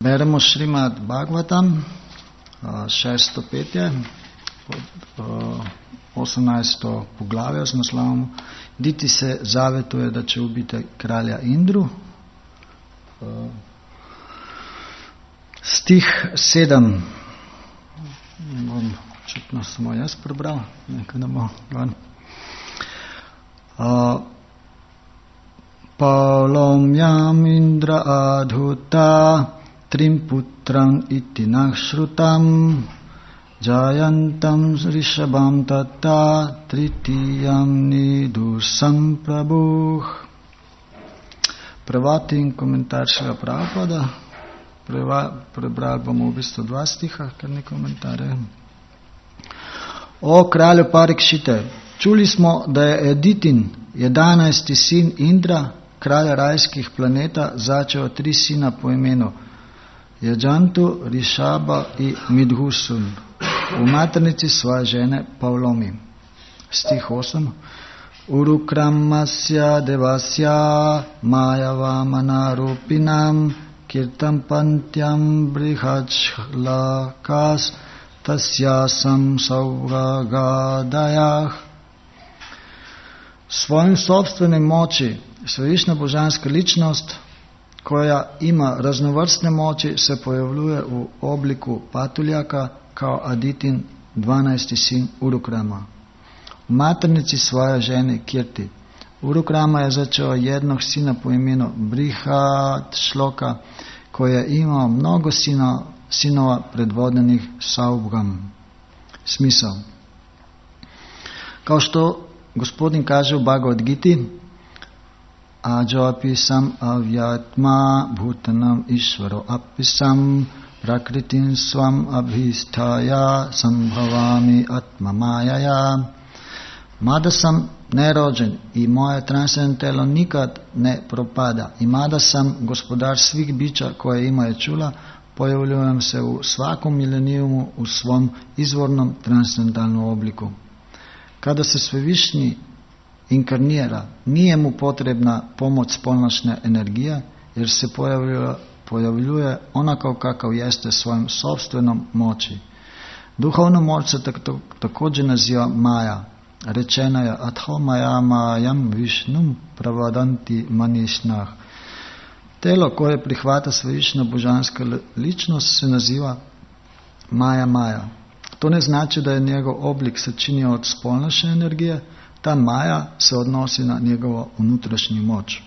Beremo Šrimad Bhagavatam, 6. petje, 18. poglavje z naslovom Diti se zavetuje, da će ubiti kralja Indru. Stih 7. Bom očitno samo jaz prebral, nekaj ne bo ven. Paulomyam Indra adhuta trim putram iti nakshrutam jayantam rishabam tata tritiyam nidusam prabhuh. Prevod in komentar Šrila Prabhupada. Prebrali bomo v bistvu 2 stiha, ker ni komentarja. O kralju Parikšite, čuli smo, da je Editin, 11. sin Indra, kralja rajskih planeta, začel 3 sina po imenu Jajantu, Rishaba in Midhusun, v maternici svoje žene Pavlomi. Stih 8. Urukramasya devasya mayavamana rupinam kirtam pantyam brihachlakas tasyasam saugagadayah. Svojim sobstvenim moči svevišnja božanska ličnost, koja ima raznovrstne moči, se pojavljuje v obliku patuljaka kao Aditin, 12. sin Urukrama. V maternici svoje žene Kirti. Urukrama je začeo jednog sina po imenu Brihadšloka, koji je imao mnogo sinova predvodenih Saubham. Smisao. Kao što Gospodin kaže u Bhagavad Giti, Ajoapisam avyatma bhutanam ishvaro apisam prakritin svam abhistaya sambhavami atma majaya. Mada sam nerođen i moje transcendentno telo nikad ne propada i mada sam gospodar svih bića koje imaju čula, pojavljujem se u svakom milenijumu u svom izvornom transcendentalnom obliku. Kada se svevišnji inkarnira, nije mu potrebna pomoć spolnošne energije, jer se pojavljuje onako kakav jeste svojim sobstvenom moći. Duhovna moć se također naziva Maja. Rečena je Atho Maya Mayam Vishnum Pravadanti Manishnah. Telo koje prihvata svevišnja božanska ličnost se naziva Maja. To ne znači da je njegov oblik sačinjen od spolnošne energije, ta Maja se odnosi na njegovo unutrašnju moć.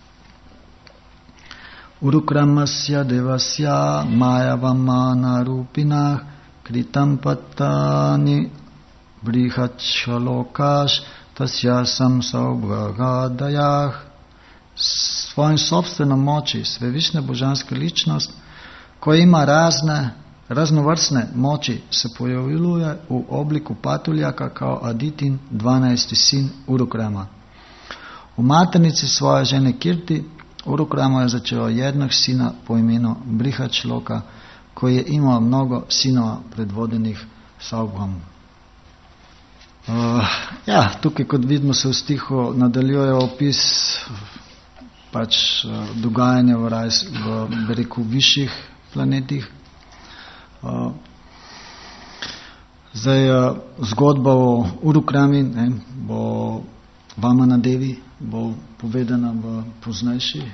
Urukramasya devasya mayavamana rupinah kritam patani brihacchalokash tasyasam saubhagadayah. Svojim sobstvenom moći svevišnja božanska ličnost, koja ima raznovrstne moći, se pojavljuje u obliku patuljaka kao Aditin, 12. sin Urukrama. U maternici svoje žene Kirti, Urukrama je začeo jednog sina po imenu Brihacchloka, koji je imao mnogo sinova predvodenih Saubham. Tukaj, kot vidimo, se v stihu nadaljuje opis dogajanja v višjih planetih. Zgodba o Urukrami bo Vamana Devi bo povedana v poznejših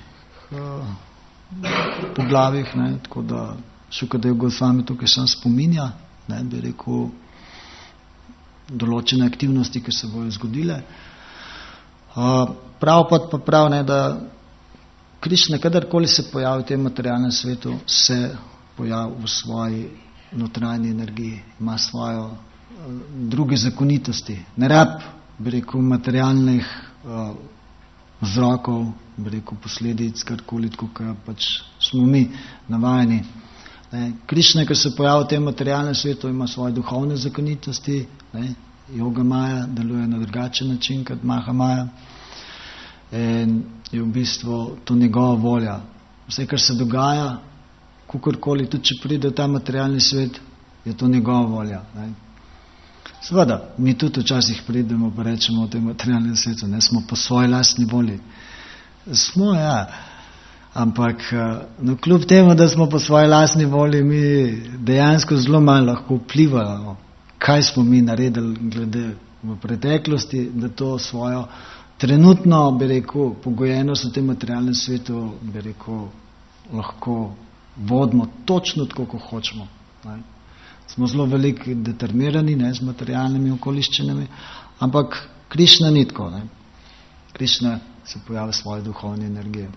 poglavjih, tako da Šukadev Gosvami tukaj sam spominja, bi rekel, določene aktivnosti, ki se bojo zgodile. Prabhupada pa pravi, da Krišna, kadarkoli se pojavi v tem materialnem svetu, se pojavi v svoji notranji energiji, ima svojo druge zakonitosti. Ne rab, bi rekel, materialnih vzrokov, bi rekel, posledic, karkoli, tako pač smo mi navajeni. Krišna, ker se pojavi v tem materialnem svetu, ima svoje duhovne zakonitosti. Yoga Maja deluje na drugačen način kot Maha Maja. In je v bistvu to njegova volja. Vse, kar se dogaja, kakorkoli, tudi če pride v ta materialni svet, je to njegova volja. Seveda, mi tudi včasih pridemo pa rečemo v tem materialnem svetu, smo po svoji lastni volji. Smo, Ampak no, kljub temu, da smo po svoji lastni volji mi dejansko zelo malo lahko vplivali, kaj smo mi naredili glede v preteklosti, da to svojo trenutno, bi rekel, pogojenost v tem materialnem svetu, bi rekel, lahko vodimo točno tako, kot hočemo. Ne. Smo zelo veliki determinirani, ne, z materialnimi okoliščinami, ampak Krišna ni tako. Ne. Krišna se pojavlja svoje duhovne energije.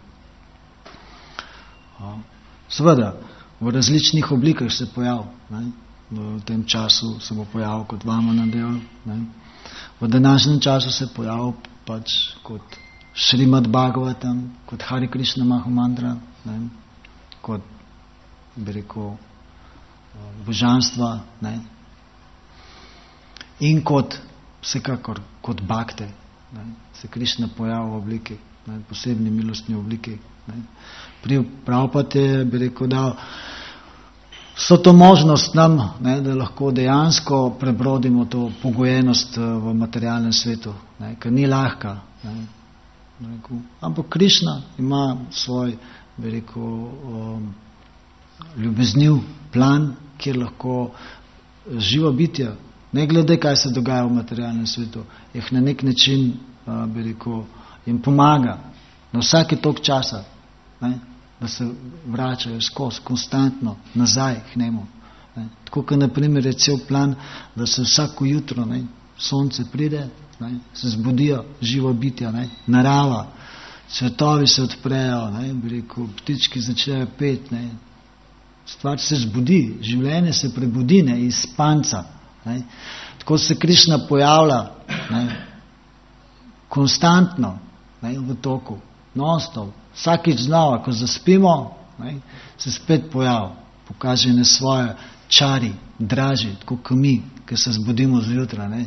Seveda, v različnih oblikah se pojavil. Ne. V tem času se bo pojavil kot Vamana del. Ne. V današnjem času se pojavil pač kot Šrimad Bhagavatam, kot Hare Krishna Mahamantra, ne, kot, bi rekel, božanstva, ne, in kot, vsekakor, kot bhakte, ne, se Krishna pojavil v obliki, ne, posebni milostni obliki. Ne. Prabhupada je, bi rekel, dal vso to možnost nam, ne, da lahko dejansko prebrodimo to pogojenost v materialnem svetu, ne, ker ni lahka. Ne, ampak Krišna ima svoj, bi rekel, ljubezniv plan, kjer lahko živo bitja, ne glede, kaj se dogaja v materialnem svetu, jih na nek način, bi rekel, jim pomaga na vsake tok časa, ne, da se vračajo skozi, konstantno, nazaj k njemu. Ne. Tako, kot naprimer je cel plan, da se vsako jutro, ne, sonce pride, ne, se zbudijo živo bitja, ne, narava, cvetovi se odprejo, ne, bi rekel, ptički začnejo peti, ne, stvar se zbudi, življenje se prebudi, ne, iz spanca. Ne. Tako se Krišna pojavlja, ne, konstantno, ne, v toku, non-stop. Vsakič znova, ko zaspimo, ne, se spet pojavi, pokaže ne svoje čari, draži, tako kot mi, ki se zbudimo zjutraj, ne,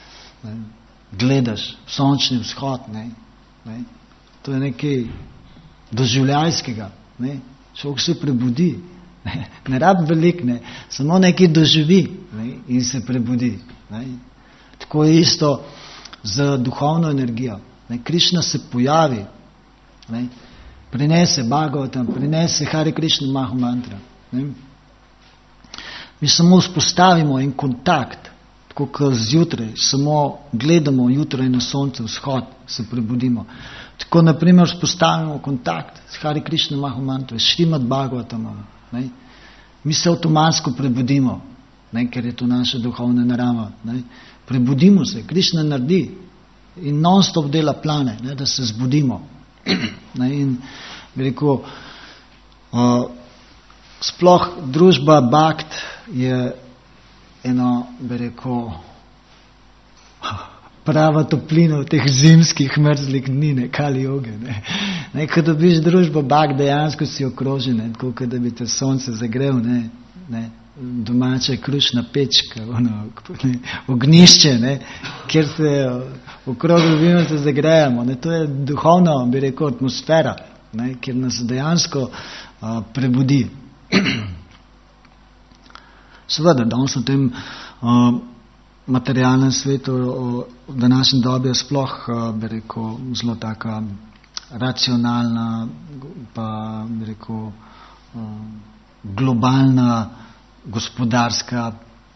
gledaš sončni vzhod, ne, to je nekaj doživljajskega, ne, človek se prebudi, ne rab velik, ne, samo nekaj doživi, ne, in se prebudi. Ne. Tako je isto z duhovno energijo. Ne. Krišna se pojavi, ne, prinese Bhagavatam, prinese Hare Krishna Mahamantra. Ne. Mi samo vzpostavimo en kontakt, tako kot zjutraj, samo gledamo jutraj na sonce, vzhod, se prebudimo. Tako, naprimer, vzpostavimo kontakt s Hare Krishna Mahamantra, s Šrimad Bhagavatamom. Ne. Mi se avtomatsko prebudimo, ne, ker je to naša duhovna narava. Ne. Prebudimo se, Krišna naredi in non-stop dela plane, ne, da se zbudimo. Ne, in bi rekel, sploh družba Bhakt je eno, bi rekel, prava toplina v teh zimskih mrzlih dni, ne, Kali Joge. Ne, ko dobiš družbo Bhakt, dejansko si okrožen, ne, tako, kot da bi te sonce zagrel, ne, domača krušna pečka, ognišče, ne, kjer se okrog ljubimo se zagrejamo. Ne, to je duhovna, bi rekel, atmosfera, ne, kjer nas dejansko prebudi. Seveda, danes v tem materialnem svetu, v današnjem dobi je sploh, bi rekel, zelo taka racionalna, pa bi rekel, globalna, gospodarska,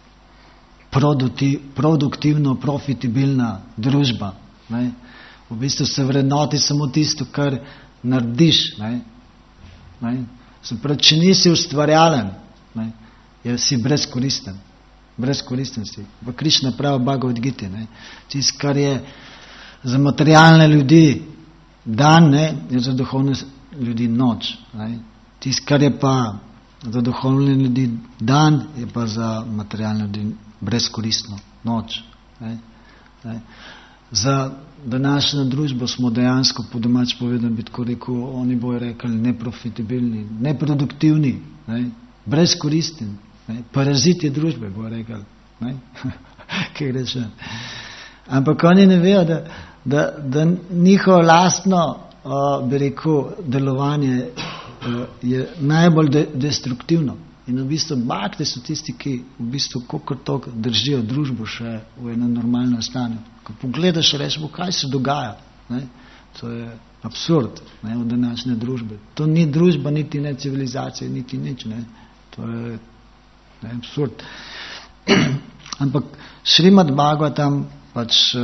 produktivno, profitabilna družba. Ne. V bistvu se vrednoti samo tisto, kar narediš. Ne. Se pravi, če nisi ustvarjalen, ne, si brezkoristen. Brezkoristen si. V Krišna pravi Bhagavad Gita. Tisto, kar je za materialne ljudi dan, ne, je za duhovne ljudi noč. Tisto, kar je pa za duhovne ljudi dan, je pa za materialne ljudi brezkoristno, noč. Ne. Za današnjo družbo smo dejansko, po domač povedano, bi tako rekel, oni bojo rekli neprofitabilni, neproduktivni, ne, brezkoristni, ne, paraziti družbe, bojo rekli. Kaj reče? Ampak oni ne vejo, da njihovo lastno, bi rekel, delovanje je najbolj destruktivno. In v bistvu bhakti so tisti, ki v bistvu kolikor toliko držijo družbo še v enem normalnem stanju. Ko pogledaš, rečemo, kaj se dogaja. Ne? To je absurd, ne, v današnje družbe. To ni družba, niti ne civilizacija, niti nič. Ne. To je absurd. Ampak Šrimad Bhagavatam pač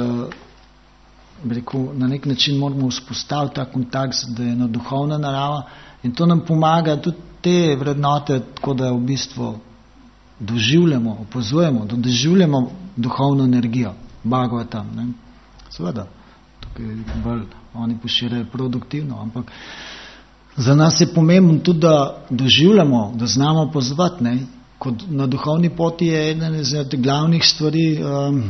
na nek način moramo vzpostaviti ta kontakt, da je ena duhovna narava in to nam pomaga tudi te vrednote, tako da v bistvu doživljamo, opazujemo, da doživljamo duhovno energijo Bhagavatam. Ne. Seveda, tukaj bolj oni poširajo produktivno, ampak za nas je pomembno tudi, da doživljamo, da znamo pozvati. Ne. Kot na duhovni poti je ena izmed glavnih stvari,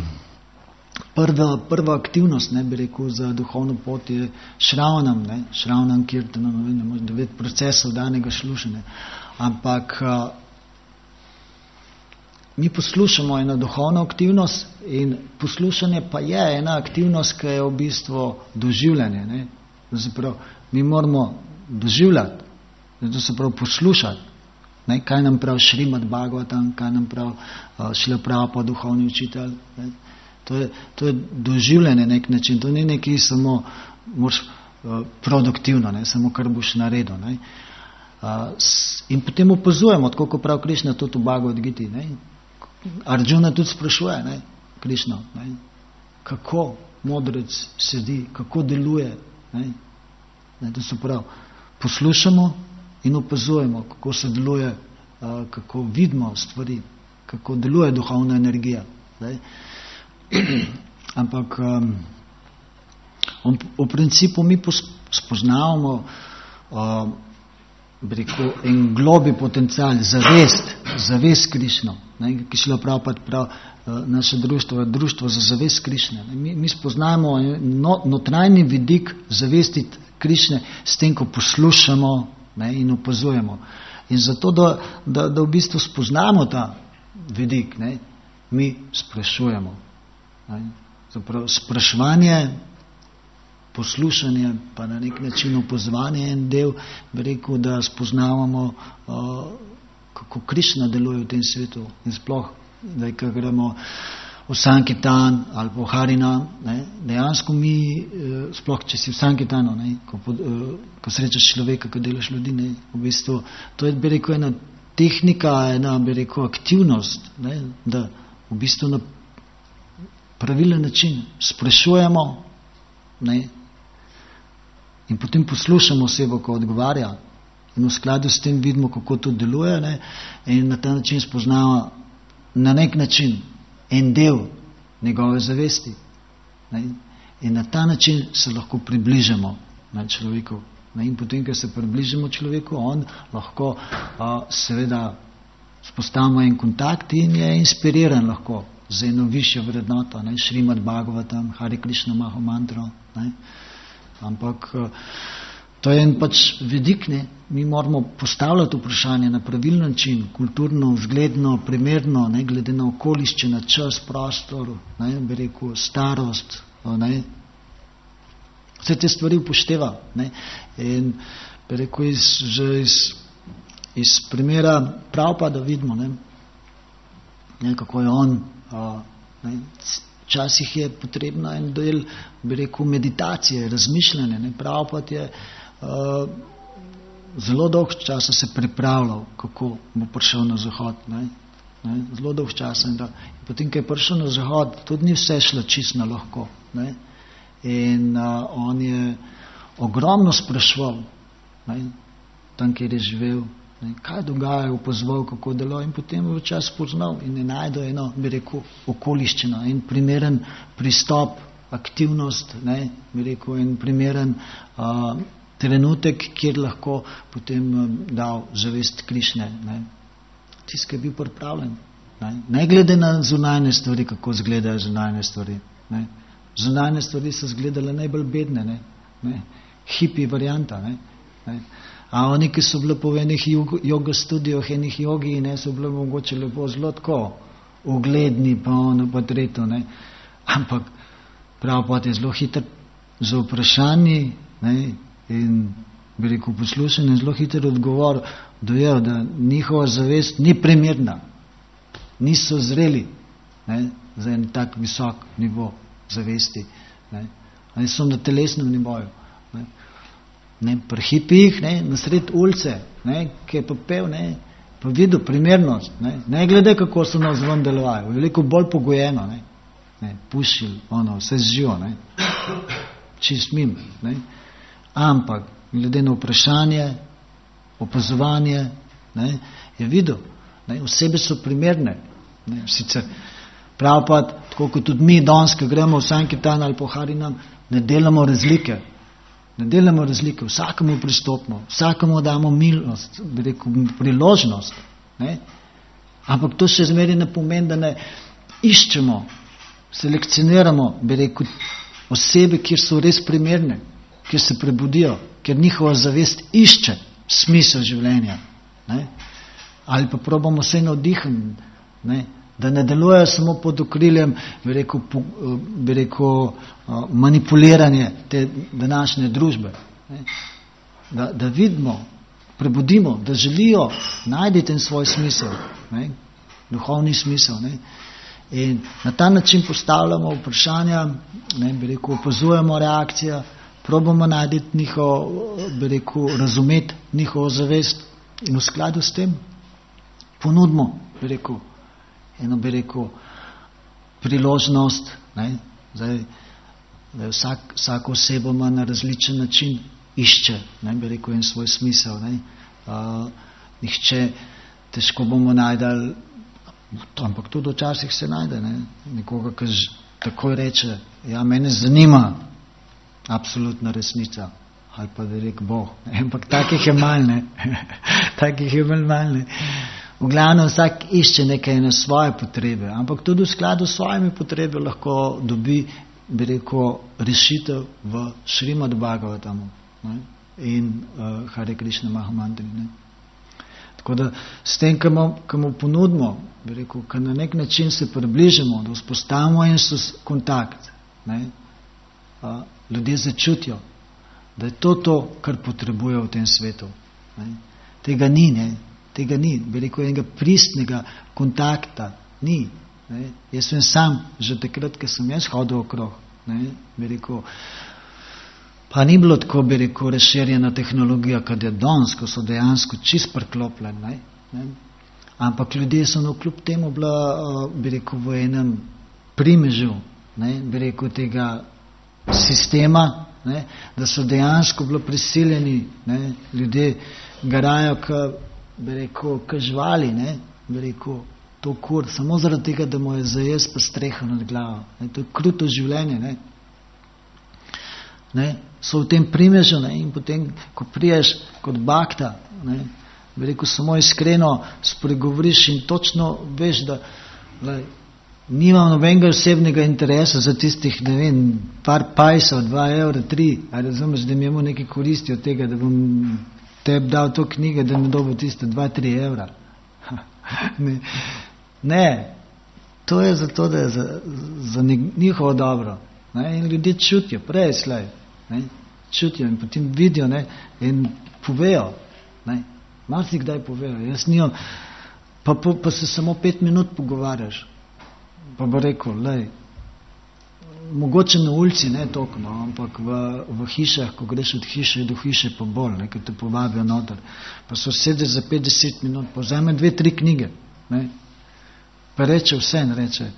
prva aktivnost, ne, bi rekel, za duhovno pot je Shravanam, ne, Shravanam Kirtanam, 9 procesov danega slušanja. Ampak mi poslušamo eno duhovno aktivnost in poslušanje pa je ena aktivnost, ki je v bistvu doživljanje. Ne. Zapravo, mi moramo doživljati, to se pravi poslušati. Ne, kaj nam pravi Šrimad Bhagavatam, kaj nam pravi Šrila Prabhupada, duhovni učitelj. Ne. To je doživljanje nek način, to ni nekaj samo moraš produktivno, ne, samo kar boš naredil. Ne. In potem opazujemo, tako kot pravi Krišna, to v Bhagavad Giti. Ne. Arjuna tudi sprašuje, ne, Krišno, ne, kako modrec sedi, kako deluje. Ne, to se pravi, poslušamo in opazujemo, kako se deluje, kako vidimo stvari, kako deluje duhovna energija. Ne. Ampak v principu mi spoznavamo en globi potencial, zavest Krišno, ki Šrila Prabhupada pravi, naše društvo je društvo za zavest Krišne. Mi spoznajemo notranji vidik zavesti Krišne s tem, ko poslušamo, ne, in opazujemo. In zato, da v bistvu spoznamo ta vidik, ne, mi sprašujemo. Zapravo, spraševanje, poslušanje, pa na nek način opazovanje je en del, bi rekel, da spoznavamo, kako Krišna deluje v tem svetu. In sploh, da ko gremo v Sankirtan ali po Harinam, ne, dejansko mi, sploh če si v Sankirtanu, ne, ko srečaš človeka, ko delaš ljudi, ne, v bistvu, to je, bi rekel, ena tehnika, ena, bi rekel, aktivnost, ne, da v bistvu na pravilen način sprašujemo, ne, in potem poslušamo osebo, ko odgovarja, in v skladu s tem vidimo, kako to deluje, ne, in na ta način spoznamo na nek način en del njegove zavesti. Ne, in na ta način se lahko približamo človeku. Ne, in potem, ko se približamo človeku, on lahko seveda spostavimo en kontakt in je inspiriran lahko za eno višjo vrednoto, ne, Šrimad Bhagavatam, Hare Krišna Maha Mantro. Ne. Ampak to je en pač vidik, ne. Mi moramo postavljati vprašanje na pravilen način, kulturno, vzgledno, primerno, ne, glede na okoliščine, čas, prostor, ne, bi rekel, starost, ne. Vse te stvari upošteva. Ne. In bi rekel, iz primera Prabhupada vidimo, ne, kako je on, včasih je potrebno en del, bi rekel, meditacije, razmišljanja. Ne. Prabhupada je zelo dolg časa se pripravljal, kako bo prišel na Zahod. Ne. Zelo dolg časa. In potem, ko je prišel na Zahod, tudi ni vse šlo čisto lahko. Ne. In on je ogromno spraševal, tam, kjer je živel, ne, kaj dogaja, opazoval, kako deluje, in potem je včas spoznal in je najdel eno, bi rekel, okoliščino, en primeren pristop, aktivnost, ne, bi rekel, en primeren trenutek, kjer lahko potem dal zavest Krišne. Tisti, ki je bil pripravljen. Ne glede na zunanje stvari, kako izgledajo zunanje stvari. Ne. Zunanje stvari so izgledale najbolj bedne, ne. Hipi varianta. Ne. A oni, ki so bili po enih yoga studijoh, enih jogi, ne, so bili mogoče lepo zelo tako ugledni, pa ono, pa treto, ne. Ampak Prabhupada je zelo hiter za vprašanje, ne, in bi rekel poslušanje, zelo hiter odgovor dojel, da njihova zavest ni primerna, niso zreli, ne, za en tak visok nivo zavesti. Ne. Oni so na telesnem nivoju. Pri hipijih, na sred ulice, ki je pa pel, pa videl primernost, ne glede kako so nas ven delovali, veliko bolj pogojeno, pušili, vse živo, čist mim, ampak glede na vprašanje, opazovanje, je videl, osebe so primerne, sicer prav pa, tako kot tudi mi danes, ko gremo v Sankirtan ali po Harinam, ne delamo razlike, vsakemu pristopimo, vsakemu damo milost, bi rekel, priložnost, ampak to še zmeraj ne pomeni, da ne iščemo, selekcioniramo, bi rekel, osebe, kjer so res primerne, kjer se prebudijo, kjer njihova zavest išče smisel življenja, ali pa probamo vse navdihniti, da ne delujejo samo pod okriljem, bi rekel, manipuliranje te današnje družbe. Da vidimo, prebudimo, da želijo najti ten svoj smisel, duhovni smisel. In na ta način postavljamo vprašanja, bi rekel, opazujemo reakcije, probamo najti njihov, bi rekel, razumeti njihovo zavest in v skladu s tem ponudimo, bi rekel, eno, bi rekel, priložnost, zdaj vsako osebo ima na različen način išče, bi rekel, en svoj smisel, nihče, težko bomo najdali, ampak tudi včasih se najde, nekoga, ki takoj reče, ja, mene zanima absolutna resnica, ali pa da rekel Bog, ampak takih je malo, takih je malo. V glavnem vsak išče nekaj na svoje potrebe, ampak tudi v skladu s svojimi potrebe lahko dobi, bi rekel, rešitev v Šrimad Bhagavatamu in Hare Krishna Mahamantri. Tako da s tem, ko mu ponudimo, bi rekel, ko na nek način se približamo, da vzpostavimo en kontakt, ljudje začutijo, da je to, kar potrebuje v tem svetu. Tega ni, bi rekel, enega pristnega kontakta ni. Jaz sem sam, že takrat, ko sem jaz hodil okrog, bi rekel, pa ni bilo tako, bi rekel, razširjena tehnologija, kad je danes, ko so dejansko čist priklopljeni. Ampak ljudje so kljub temu bila, bi rekel, v enem primežu, bi rekel, tega sistema, da so dejansko bilo prisiljeni, ljudje garajo, bi rekel, živali, bi rekel, to kur, samo zaradi tega, da mu je zajest pa streha nad glavo. To je kruto življenje. So v tem primežu in potem, ko priješ kot bakta, bi rekel, samo iskreno spregovoriš in točno veš, da nimam nobenega osebnega interesa za tistih, ne vem, par pajsov, 2 evra, 3, a razumeš, da mi imamo nekaj koristi od tega, da bom tebi dal to knjige, da mi dobil tiste 2-3 evra. Ne, to je zato, da je za njihovo dobro. In ljudje čutijo, prej slej, čutijo in potem vidijo in povejo. Marsikdaj povejo. Jaz nimam, pa se samo 5 minut pogovarjaš. Pa bo rekel, mogoče na ulici ne toliko, ampak v hišah, ko greš od hiše do hiše, pa bolj, ko te povabijo noter. Pa so sedeš za 50 minut, pa vzame 2-3 knjige. Pa reče vse in reče,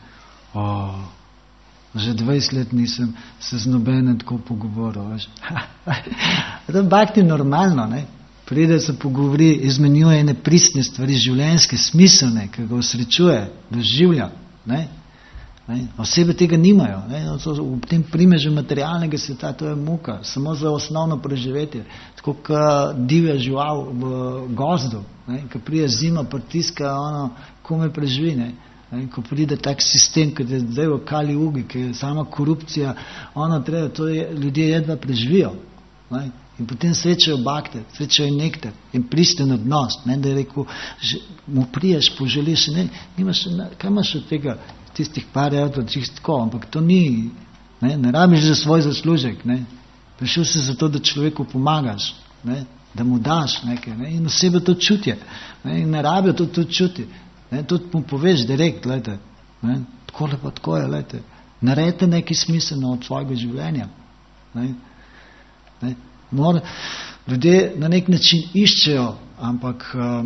že 20 let nisem se z nobenem tako pogovoril. To bhakti normalno, pride se pogovori, izmenjuje ene pristne stvari, življenjske, smiselne, ki ga osrečuje, doživlja. Osebe tega nimajo. V tem primežu materialnega sveta to je muka, samo za osnovno preživetje. Tako kot divja žival v gozdu, ko pride zima, pritiska, kome preživi. Ko pride tak sistem, kot je zdaj v Kali Ugi, ki je sama korupcija, to ljudje jedva preživijo. In potem srečajo bakter, srečajo nektar in pristen odnos. Da je rekel, mu priješ, poželiš, kaj imaš od tega, tistih par evrov, tako, ampak to ni, ne rabiš za svoj zaslužek. Prišel si zato, da človeku pomagaš, da mu daš nekaj. In osebe to čutijo. In ne rabijo to čuti. To mu poveš direkt, takole pa tako je, naredite nekaj smiselno od svojega življenja. Ne. Ljudje na nek način iščejo, ampak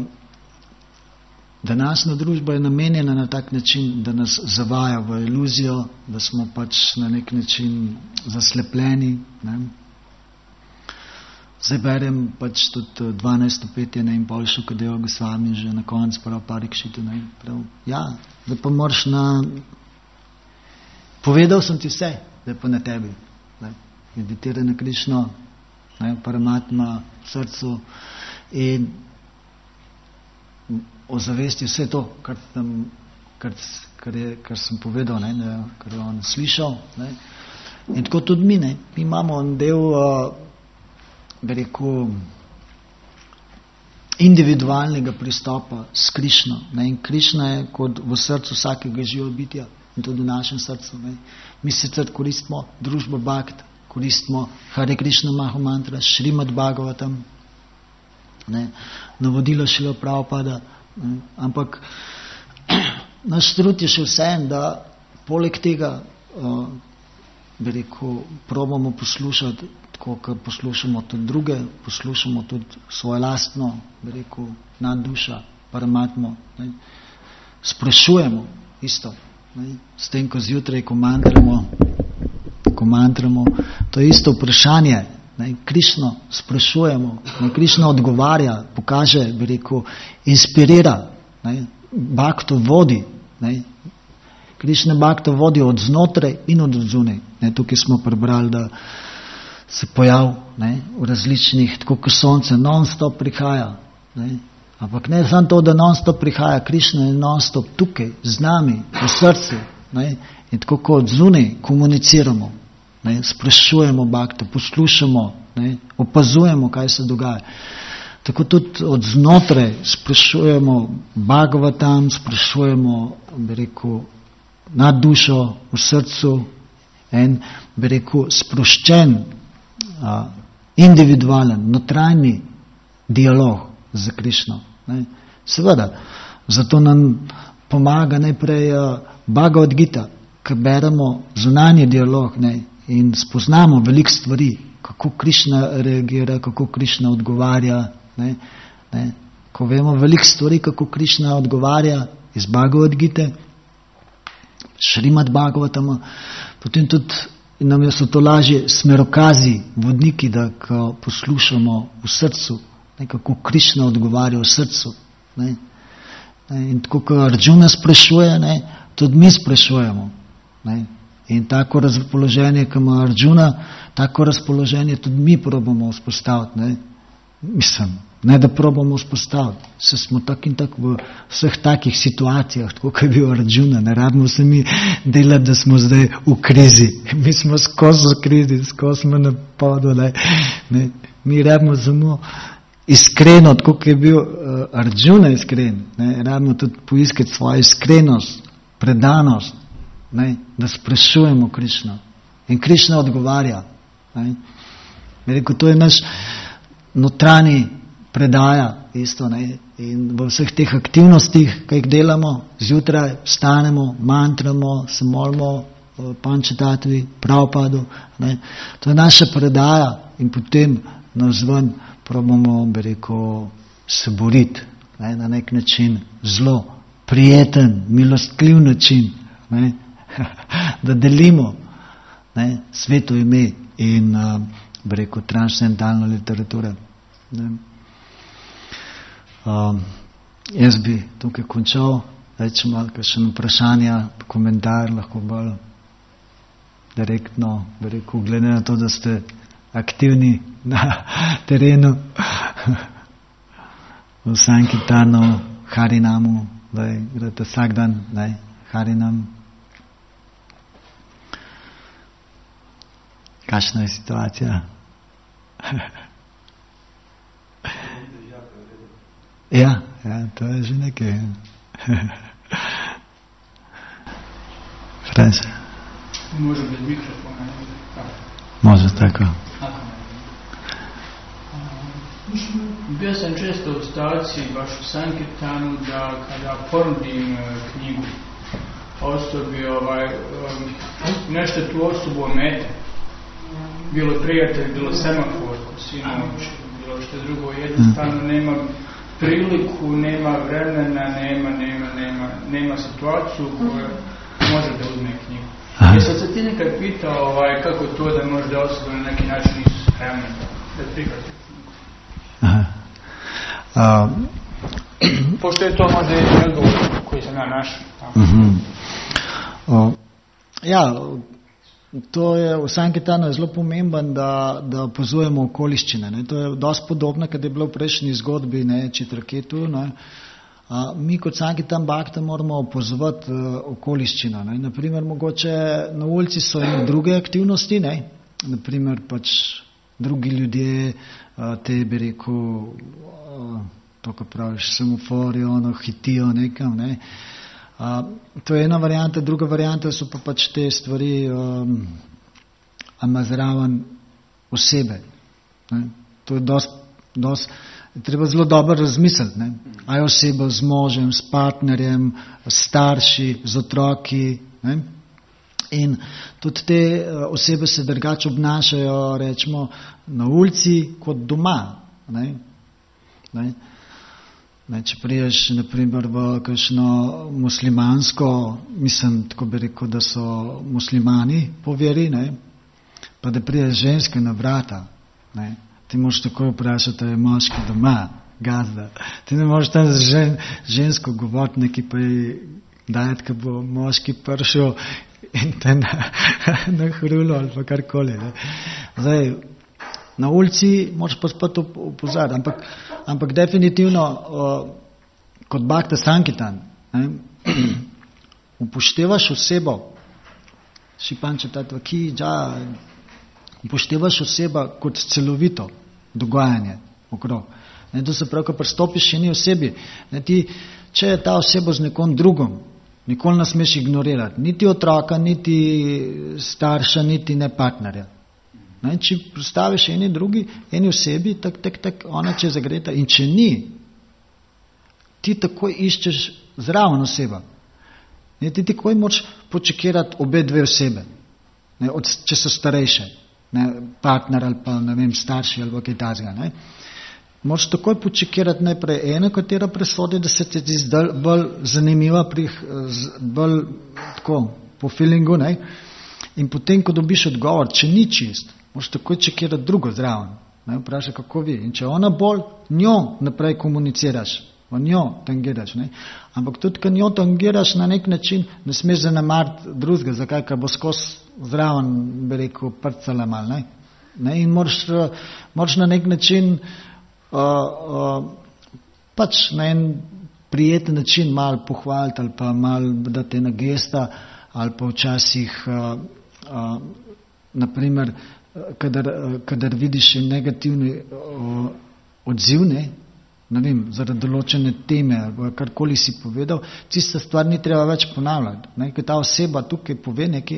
današnja družba je namenjena na tak način, da nas zavaja v iluzijo, da smo pač na nek način zaslepljeni. Ne. Zdaj berem pač tudi 12. petje in pol Šukadeva Gosvami že na konc prav Parikšitu. Ja, da pa moraš povedal sem ti vse, da je pa na tebi. Meditira na Krišno, Paramatma v srcu in ozavesti vse to, kar sem povedal, kar je on slišal. In tako tudi mi, mi imamo en del, bi rekel, individualnega pristopa s Krišno. In Krišna je kot v srcu vsakega živega bitja in tudi v našem srcu. Mi sicer koristimo družbo Bhakt, koristimo Hare Krišna Mahamantra, Šrimad Bhagavatam, navodilo Šrila Prabhupada, ampak naš trud je še vseeno, da poleg tega, bi rekel, probamo poslušati, tako kot poslušamo tudi druge, poslušamo tudi svoje lastno, bi rekel, nadduša, Paramatmo, sprašujemo isto, s tem, ko zjutraj, ko mantramo, to je isto vprašanje, Krišno sprašujemo, Krišno odgovarja, pokaže, bi rekel, inspirira, Bhakto vodi, Krišna Bhakto vodi od znotraj in od zunaj. Tukaj smo prebrali, da se pojav v različnih, tako kot sonce, non-stop prihaja. Ampak ne samo to, da non-stop prihaja, Krišna je non-stop tukaj, z nami, v srcu. In tako kot od zunaj komuniciramo, sprašujemo Bhakto, poslušamo, opazujemo, kaj se dogaja. Tako tudi od znotraj sprašujemo Bhagavatam, sprašujemo, bi rekel, nad dušo v srcu en, bi rekel, sproščen, individualen, notranji dialog za Krišno. Seveda, zato nam pomaga najprej Bhagavad Gita, ker beremo zunanji dialog in spoznamo veliko stvari, kako Krišna reagira, kako Krišna odgovarja. Ko vemo veliko stvari, kako Krišna odgovarja iz Bhagavad Gite, Šrimad Bhagavatama, potem tudi nam so to lažje smerokazi, vodniki, da ko poslušamo v srcu, kako Krišna odgovarja v srcu. In tako, ko Arjuna sprašuje, tudi mi sprašujemo. In tako razpoloženje, ko ima Arjuna, tako razpoloženje tudi mi probamo vzpostaviti. Mislim, ne da probamo vzpostaviti. Se smo tak in tak v vseh takih situacijah, tako kot je bil Arjuna. Ne rabimo se mi delati, da smo zdaj v krizi. Mi smo skozi v krizi, skozi smo na podu. Mi rabimo samo iskreno, tako kot je bil Arjuna iskren. Rabimo tudi poiskati svojo iskrenost, predanost, da sprašujemo Krišno. In Krišna odgovarja. Rekel, to je naš notranji predaja isto, in v vseh teh aktivnostih, kaj delamo, zjutraj vstanemo, mantramo, se molimo Pančatatvi, Prabhupadu, to je naša predaja in potem navzven probamo, bi rekel, se boriti, na nek način zelo prijeten, milostljiv način, da delimo sveto ime in bi rekel, transcendentalno literaturo. Jaz bi tukaj končal, če malo kakšen vprašanja, komentar, lahko bolj direktno, bi rekel, glede na to, da ste aktivni na terenu, v Sankirtanu, Harinamu, da greste vsak dan, Harinam. Kakšna je situacija? Ja, to je že nekaj. Frajse. Može bez mikrofona. Može tako. Bio sam često u situaciji, baš u Sankirtanu, da kada ponudim knjigu osobi, nešto tu osobu omete. bilo prijatelj, bilo semafor, ko sinoć, bilo što drugo, jednostavno nema priliku, nema vremena, nema situaciju koja može da uzme knjigu. I sad se ti nekad pitao kako to da možda osobe na neki način nisu spremni da prihvate knjigu. Pošto je to možda jedan odgovor koji sam ja našao. Ja, to je v Sankirtanu zelo pomemben, da opazujemo okoliščine. Ne. To je dosti podobno, kad je bilo v prejšnji zgodbi, Čitraketu. Mi kot Sankirtan Bhakta moramo opazovati okoliščino. Ne. Naprimer, mogoče na ulici so ene druge aktivnosti, ne. Naprimer, pač drugi ljudje, te bi rekel, to, ko praviš, semaforijo, hitijo nekam, ne. To je ena varijanta, druga varijanta so pa pač te stvari zraven osebe. Ne. To je dost treba zelo dobro razmisliti. Ne. A je oseba z možem, s partnerjem, s starši, z otroki. Ne. In tudi te osebe se drugače obnašajo, rečemo, na ulici kot doma. Ne. Ne. Ne, če priješ, naprimer, v kakšno muslimansko, mislim, tako bi rekel, da so muslimani po veri, ne, pa da priješ ženske na vrata, ne, ti moraš takoj vprašati, je moški doma, gazda. Ti ne možeš tam z žensko govoriti, neki pa ji dajati, ko bo moški prišel in te na hrulo ali pa karkoli. Ne. Zdaj, na ulici moraš pa spet upozoriti, ampak definitivno kot Bhakta Sankirtan upoštevaš osebo, upoštevaš oseba kot celovito dogajanje okrog. To se pravi, ko pristopiš eni osebi, če je ta oseba z nekom drugom, nikoli ne smeš ignorirati, niti otroka, niti starša, niti ne partnerja. Če postaviš eni osebi, tak, ona če zagreta in če ni, ti takoj iščeš zraven oseba. Ti takoj moraš počekirati obe dve osebe, če so starejše, partner ali pa starši ali kaj takega. Moraš takoj počekirati najprej eno, katera presodi, da se ti zdi bolj zanimiva, bolj tako po feelingu, in potem, ko dobiš odgovor, če ni čist, moraš takoj čekirati drugo zraven. Vprašaj, kako vi. In če ona bolj, njo naprej komuniciraš, njo tangiraš. Ampak tudi, ko njo tangiraš na nek način, ne smeš zanemariti drugega, zakaj, ker bo skozi zraven, bi rekel, prcala mal. In moraš na nek način pač na en prijeten način mal pohvaliti ali pa mal dati ena gesta ali pa včasih naprimer, kadar vidiš negativni odziv, ne vem, zaradi določene teme, karkoli si povedal, tista stvar ni treba več ponavljati. Ker ta oseba tukaj pove nekaj,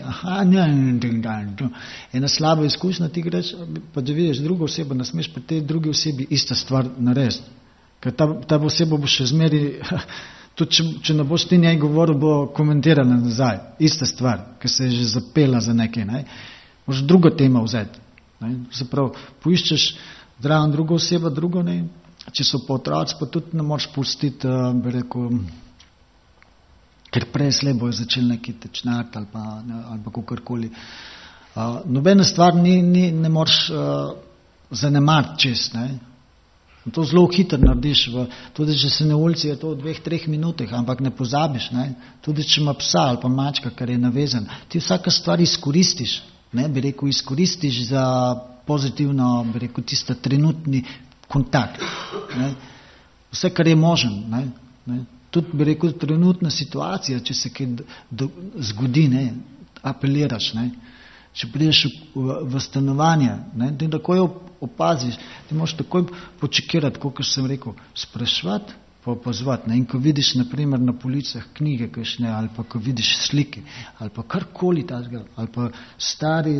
ena slaba izkušnja, ti greš, pa da vidiš drugo osebo, ne smeš pa tej drugi osebi ista stvar narediti. Ker ta oseba bo še zmeri, tudi če ne boš ti njej govoril, bo komentirala nazaj. Ista stvar, ker se je že zapela za nekaj. Moraš drugo temo vzeti. Se pravi, poiščeš zraven drugo osebo, drugo ne. Če so pa otroci, pa tudi ne moraš pustiti, bi rekel, ker prej slej bojo začeli neki tečnati ali pa kakorkoli. Nobena stvar ne moraš zanemariti čist. To zelo hitro narediš. Tudi če se na ulici, je to v 2-3 minutah, ampak ne pozabiš. Tudi če ima psa ali pa mačka, kar je navezan. Ti vsaka stvar izkoristiš. Bi rekel, izkoristiš za pozitivno, bi rekel, tisto trenutni kontakt. Vse, kar je možen. Tudi, bi rekel, trenutna situacija, če se kaj zgodi, apeliraš. Če prideš v stanovanje, ti takoj opaziš, ti moraš takoj počekirati, kot sem rekel, spraševati, pa opazovati. In ko vidiš, naprimer, na policah knjige, kakšne, ali pa ko vidiš slike, ali pa karkoli takega, ali pa stari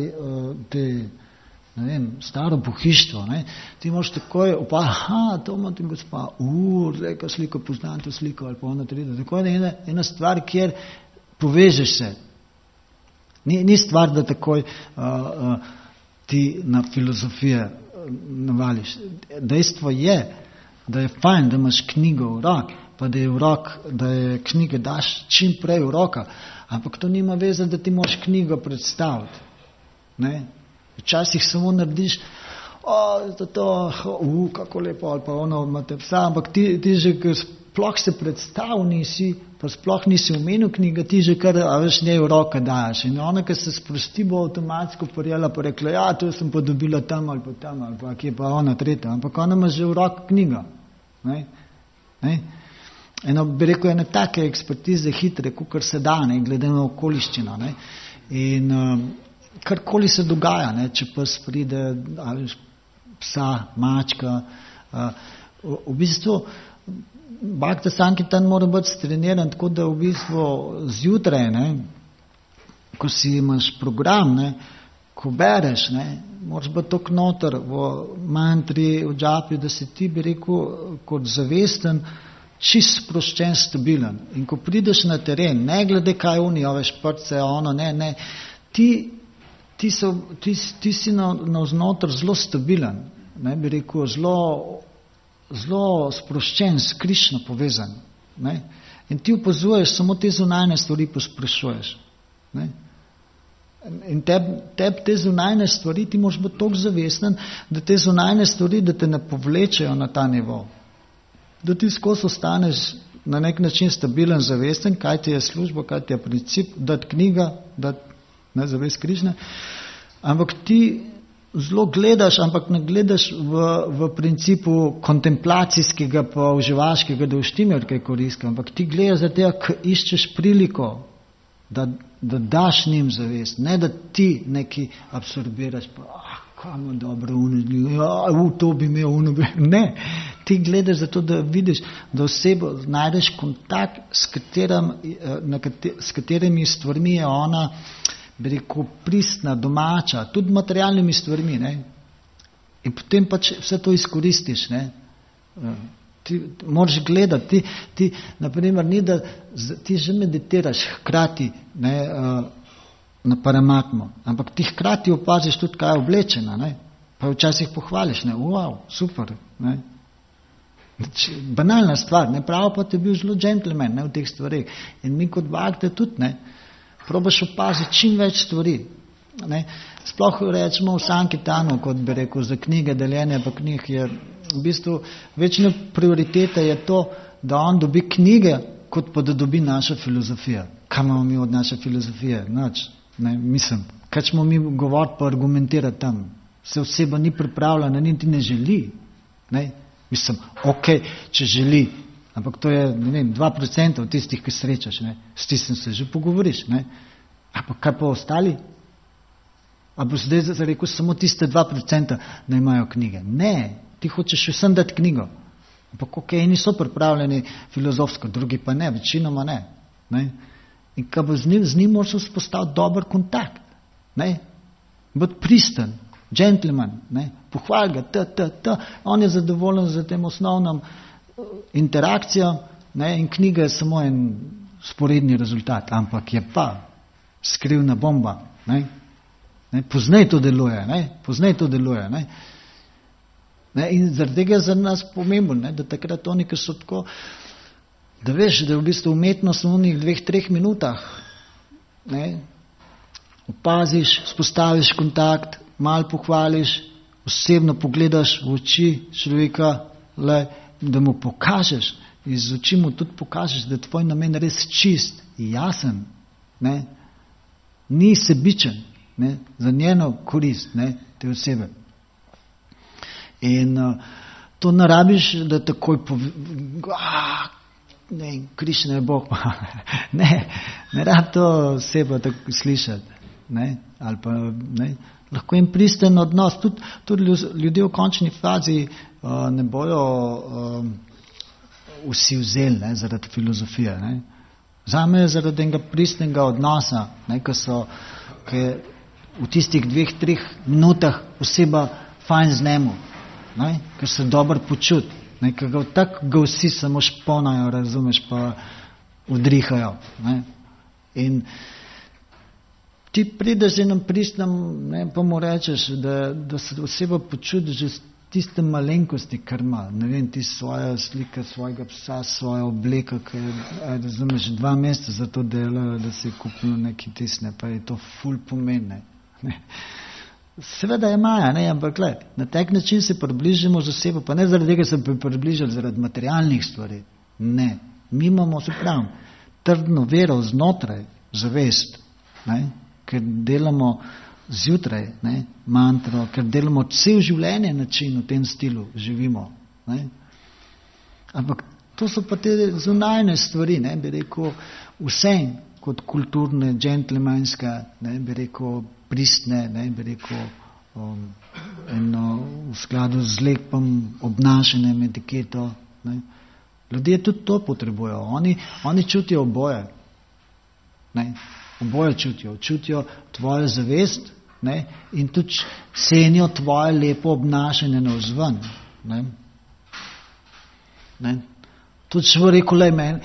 staro pohištvo, ti moraš takoj to ima ti gospa, reka sliko, poznam to sliko, ali pa ona trida. Tako je ena stvar, kjer povežeš se. Ni stvar, da takoj ti na filozofije navališ. Dejstvo je, da je fajn, da imaš knjigo v roki, pa da je knjige daš čim prej v roka, ampak to nima veze, da ti moraš knjigo predstaviti. Ne? Včasih samo narediš, kako lepo, ali pa ono imate psa, ampak ti že, ker sploh se predstav nisi, pa sploh nisi omenil knjiga, ti že kar, veš, njej v roka daš. In ona, ki se sprosti, bo avtomatsko porjela, pa rekla, to sem pa dobila tam, ali pa kje pa ona tretja, ampak ona ima že v roka knjigo. Ne? Eno, bi rekel, ene take ekspertize hitre, kakor se da, ne, glede na okoliščino. Ne? In karkoli se dogaja, ne, če pes pride, ali psa, mačka, v bistvu Bhakta Sankirtan mora biti streniran, tako da v bistvu zjutraj, ne, ko si imaš program, ne, ko bereš, ne, moraš biti tok noter v mantri, v džapi, da si ti, bi rekel, kot zavesten, čist sproščen, stabilen. In ko prideš na teren, ne glede kaj veš, prce, ono, ne, ti si navznotr zelo stabilen, ne, bi rekel, zelo sproščen, s Krišno povezan. Ne. In ti opazuješ, samo te zunajne stvari posprašuješ. Ne. In te zunajne stvari, ti moraš biti toliko zavesten, da te zunajne stvari, da te ne povlečejo na ta nivo. Da ti skozi ostaneš na nek način stabilen, zavesten, kaj ti je služba, kaj ti je princip, dati knjiga, dati zavest Krišne. Ampak ti zelo gledaš, ampak ne gledaš v principu kontemplacijskega pa uživaškega, da uštimer kaj koristka, ampak ti gledaš za tega, ker iščeš priliko, da daš njim zavest, ne da ti neki absorbiraš, pa kam je dobro, to bi imel, ne. Ti gledaš zato, da vidiš, da osebo najdeš kontakt, s katerimi stvarmi je ona, bi rekel, pristna, domača, tudi materialnimi stvarmi. Ne? In potem pač vse to izkoristiš. Ne? Ti moraš gledati, ti naprimer, ni da ti že meditiraš hkrati, ne, na Paramatmo, ampak ti hkrati opaziš tudi, kaj je oblečena, ne? Pa včasih pohvališ, ne? Wow, super. Ne? Banalna stvar, ne? Prav pa te bil zelo džentelmen, ne, v teh stvarih. In mi kot bhakte tudi, ne, probaš opaziti čim več stvari. Ne? Sploh rečemo v Sankirtanu, kot bi rekel, za knjige, deljenje pa knjig, je v bistvu večna prioriteta je to, da on dobi knjige, kot pa da dobi naša filozofija. Kaj imamo mi od naše filozofije? Nič. Ne, mislim, kaj ćemo mi govoriti pa argumentirati tam? Se oseba ni pripravljena, niti ne želi. Ne? Mislim, ok, če želi, ampak to je, ne vem, 2% od tistih, ki srečaš, ne? S tistim se že pogovoriš. Ne? Ampak kaj pa ostali? A bo zdaj rekel samo tiste 2%, da imajo knjige? Ne, ti hočeš vsem dati knjigo. Ampak ok, eni so pripravljeni filozofsko, drugi pa ne, večinoma ne. Ne? In kaj bo z njim moraš vzpostaviti dober kontakt. Ne? Biti pristen, gentleman, ne? Pohvali ga, on je zadovoljen za tem osnovnom interakcijo, ne? In knjiga je samo en sporedni rezultat, ampak je pa skrivna bomba. Ne? Ne? Poznej to deluje. Ne? Ne? In zaradi tega je za nas pomembno, ne? Da takrat oni, ki so tako, da veš, da je v bistvu umetnost v unih 2-3 minutah, ne, opaziš, spostaviš kontakt, malo pohvališ, osebno pogledaš v oči človeka, da mu pokažeš, iz oči mu tudi pokažeš, da je tvoj namen res čist in jasen, ne, ni sebičen, ne, za njeno korist, ne, te osebe. In to ne rabiš, da takoj ne, Krišna je Bog. ne rabi to oseba tako slišati. Ne, ali pa, ne, lahko jim pristen odnos. Tudi ljudje v končni fazi ne bojo vsi vzeli, ne, zaradi filozofije. Ne. Zame je zaradi enega pristnega odnosa, ne, ki v tistih 2-3 minutah oseba fajn z njemu, ne, ker se dobro počuti. Ker ga vsi samo šponajo, razumeš, pa udrihajo. Ne. In ti prideš z enem pristnem, pa mu rečeš, da se oseba počuti že s tiste malenkosti, kar ima. Ne vem, ti svoja slika, svojega psa, svoja obleka, ki je, razumeš, 2 meseca za to delajo, da se je kupilo neki tisne, pa je to ful pomene. Seveda je maja, ampak na tak način se približimo z osebo, pa ne zaradi tega se približali zaradi materialnih stvari. Ne, mi imamo, se pravim, trdno vero znotraj, zavest, ker delamo zjutraj, mantro, ker delamo cel življenje način v tem stilu, živimo. Ampak to so pa te zunajne stvari, bi rekel, vse kot kulturne, džentlmenske, bi rekel, pristne, bi rekel, v skladu z lepim obnašanjem, etiketo. Ljudje tudi to potrebujejo. Oni čutijo oboje. Oboje čutijo tvojo zavest in tudi cenijo tvoje lepo obnašanje navzven. Tudi če bo rekel,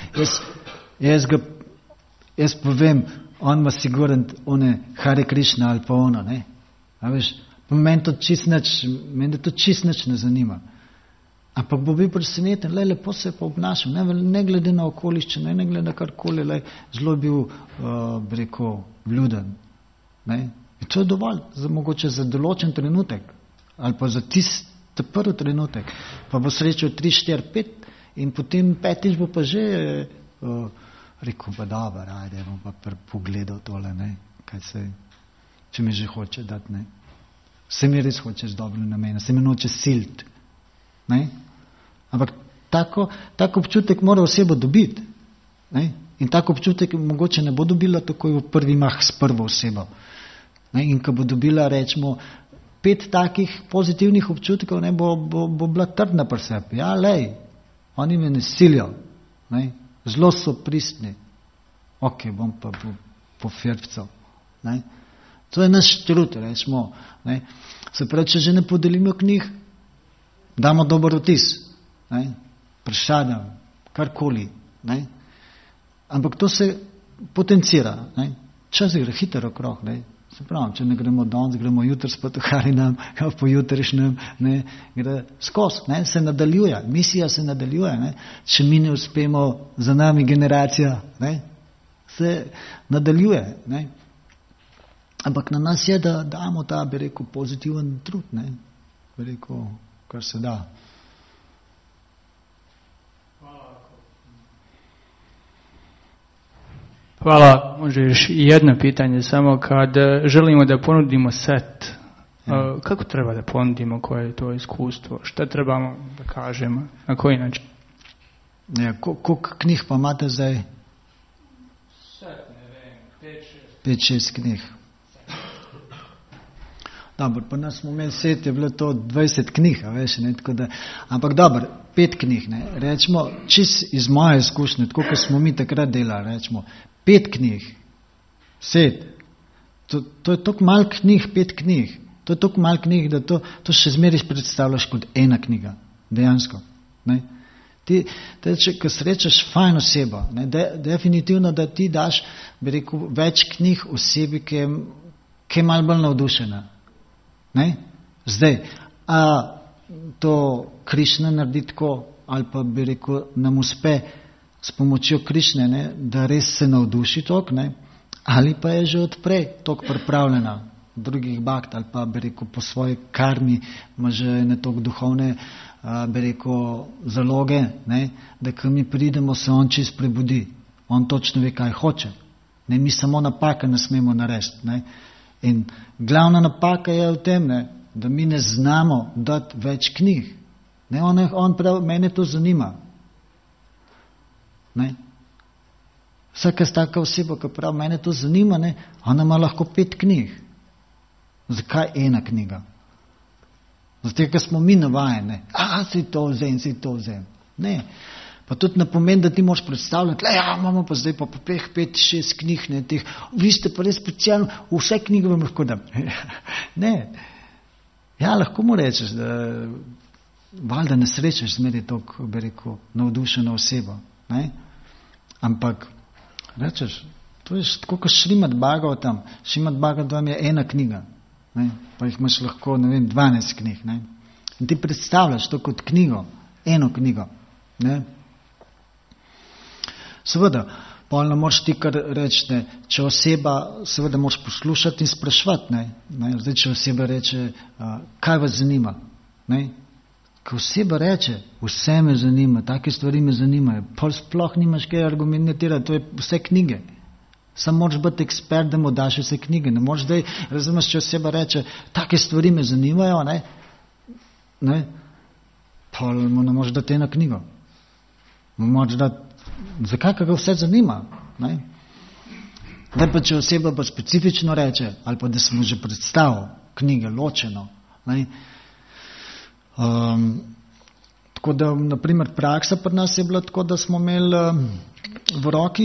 jaz povem, on ima siguren Hare Krishna ali pa ono. A veš, meni to čist nič ne zanima. Ampak bo bil preseneten, lepo se je pa obnašal, ne glede na okoliščine, ne glede na karkoli, zelo bil, bi rekel, vljuden. In to je dovolj, mogoče za določen trenutek, ali pa za tisti prvi trenutek, pa bo srečal 3, 4, 5 in potem 5 bo pa že rekel, pa dober, ajde, bom pa pogledal tole, kaj se, če mi že hoče dati, se mi res hoče z dobrim namenom, se mi noče silt. Ampak tak občutek mora oseba dobiti. In tak občutek mogoče ne bo dobila takoj v prvi mah s prvo osebo. In ko bo dobila, rečemo, 5 takih pozitivnih občutkov, bo bila trdna pri sebi. Ja, oni me ne silijo. Zelo so pristni. Ok, bom pa po firpcu. To je naš trud, rečemo. Se pravi, če že ne podelimo knjig, damo dober vtis, prešadam, karkoli. Ampak to se potencira. Čas gre hitro okrog. Se pravi, če ne gremo danes, gremo jutri spet v Harinam, po jutrišnjem, gre skozi, se nadaljuje, misija se nadaljuje. Če mi ne uspemo, za nami generacija, se nadaljuje. Ampak na nas je, da damo ta, bi rekel, pozitiven trud, bi rekel, kar se da. Hvala, može još jedno pitanje, samo kad želimo da ponudimo set, kako treba da ponudimo, koje je to iskustvo, šta trebamo da kažemo, na koji način? Koliko knjih pa imate zdaj? Set, ne vem, 5-6 knjih. Dobro, pa nas smo imeli set, je bilo to 20 knjig, veš, tako da, ampak dobro, 5 knjig, rečemo, čist iz moje izkušnje, tako kot smo mi takrat delali, rečemo, 5 knjig, set, to je toliko malo knjig, 5 knjig, to je toliko malo knjig, da to še zmeraj predstavljaš kot ena knjiga, dejansko. Ti, ko srečaš fajn osebo, definitivno, da ti daš, bi rekel, več knjig osebi, ki je malo bolj navdušena. Zdaj, a to Krišna naredi tako, ali pa bi rekel, nam uspe s pomočjo Krišne, da res se navduši toliko, ali pa je že odprej toliko pripravljena drugih bakt, ali pa bi rekel po svoji karmi, ima že ne toliko duhovne, bi rekel, zaloge, da ko mi pridemo, se on čist prebudi. On točno ve, kaj hoče. Mi samo napake ne smemo narediti. In glavna napaka je v tem, da mi ne znamo dati več knjig. On pravi, mene to zanima. Vsaka taka oseba, ki pravi, mene to zanima, ona ima lahko 5 knjig. Zakaj ena knjiga? Zato, ker smo mi navajeni. Si to vzem. Ne. Pa tudi ne pomeni, da ti moraš predstavljati, imamo pa zdaj pa 5-6 knjig, teh, vi ste pa res specialno, vse knjige vam lahko dam. Ne. Ja, lahko mu rečeš, da valjda ne srečaš zmeri toliko, bi rekel, navdušeno osebo. Ampak rečeš, To je tako kot Šrimad Bhagavatam. Šrimad Bhagavatam je ena knjiga, ne? Pa jih imaš lahko, 12 knjig. Ne? In ti predstavljaš to kot knjigo, eno knjigo. Ne? Seveda, pol ne moraš ti kar reči, ne? Če oseba, seveda moraš poslušati in sprašvati. Ne? Zdaj, če oseba reče, kaj vas zanima? Ne? Ko oseba reče, vse me zanima, take stvari me zanimajo, pol sploh nimaš kaj argumentirati, to je vse knjige. Sam moraš biti ekspert, da mu daš vse knjige. Ne moraš zdaj, razumeš, če oseba reče, take stvari me zanimajo, ne? Pol mu ne moraš dati eno knjigo. Mu moraš dati, zakaj, kaj ga vse zanima? Ne? Da pa če oseba pa specifično reče, ali pa da sem že predstavil knjige ločeno, ne? Tako da, naprimer, praksa pri nas je bila tako, da smo imeli v roki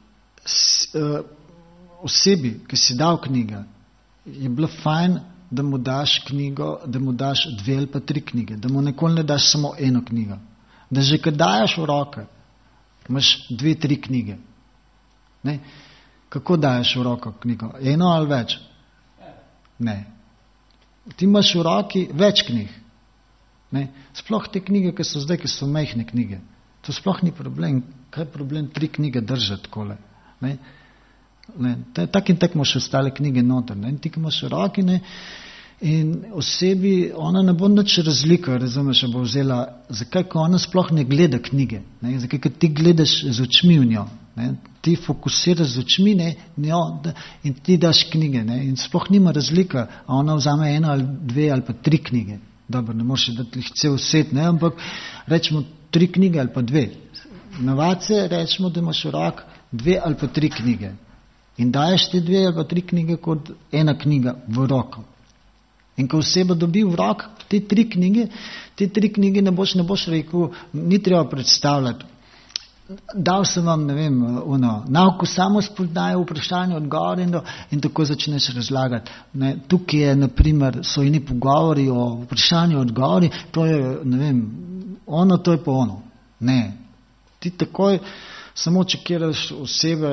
osebi, ki si dal knjigo, je bilo fajn, da mu daš knjigo, da mu daš 2 ali pa 3 knjige, da mu nikoli ne daš samo eno knjigo. Da že kad dajaš v roke, imaš 2-3 knjige. Ne? Kako daješ v roko knjigo? Eno ali več? Ne. Ti imaš v roki več knjig. Ne? Sploh te knjige, ki so zdaj, ki so majhne knjige. To sploh ni problem. Kaj je problem 3 knjige držati takole? Ne? Tak in tak imaš ostale knjige noter. Ne? Ti, ki imaš v roki, ne? In osebi, ona ne bo nič razlika, razumeš, bo vzela, zakaj, ko ona sploh ne gleda knjige, ne? Zakaj, ker ti gledaš z očmi v njo, ne? Ti fokusiraš z očmi, ne? Njo, in ti daš knjige, ne? In sploh nima razlika, a ona vzame 1 ali 2 ali pa 3 knjige. Dobro, ne moreš dati jih cel set, ne? Ampak rečemo 3 knjige ali pa 2. Navadce rečemo, da imaš v rok 2 ali pa 3 knjige. In daješ te 2 ali pa 3 knjige kot ena knjiga v roko. In ko oseba dobi v rok te 3 knjige ne boš rekel, ni treba predstavljati. Dal sem vam, ne vem, nauko samo spoznaje, vprašanje, odgovor in tako začneš razlagati. Ne, tukaj je, naprimer, so eni pogovori o vprašanju, odgovori, to je, ne vem, to je pa ono. Ne, ti takoj samo čekiraš osebe,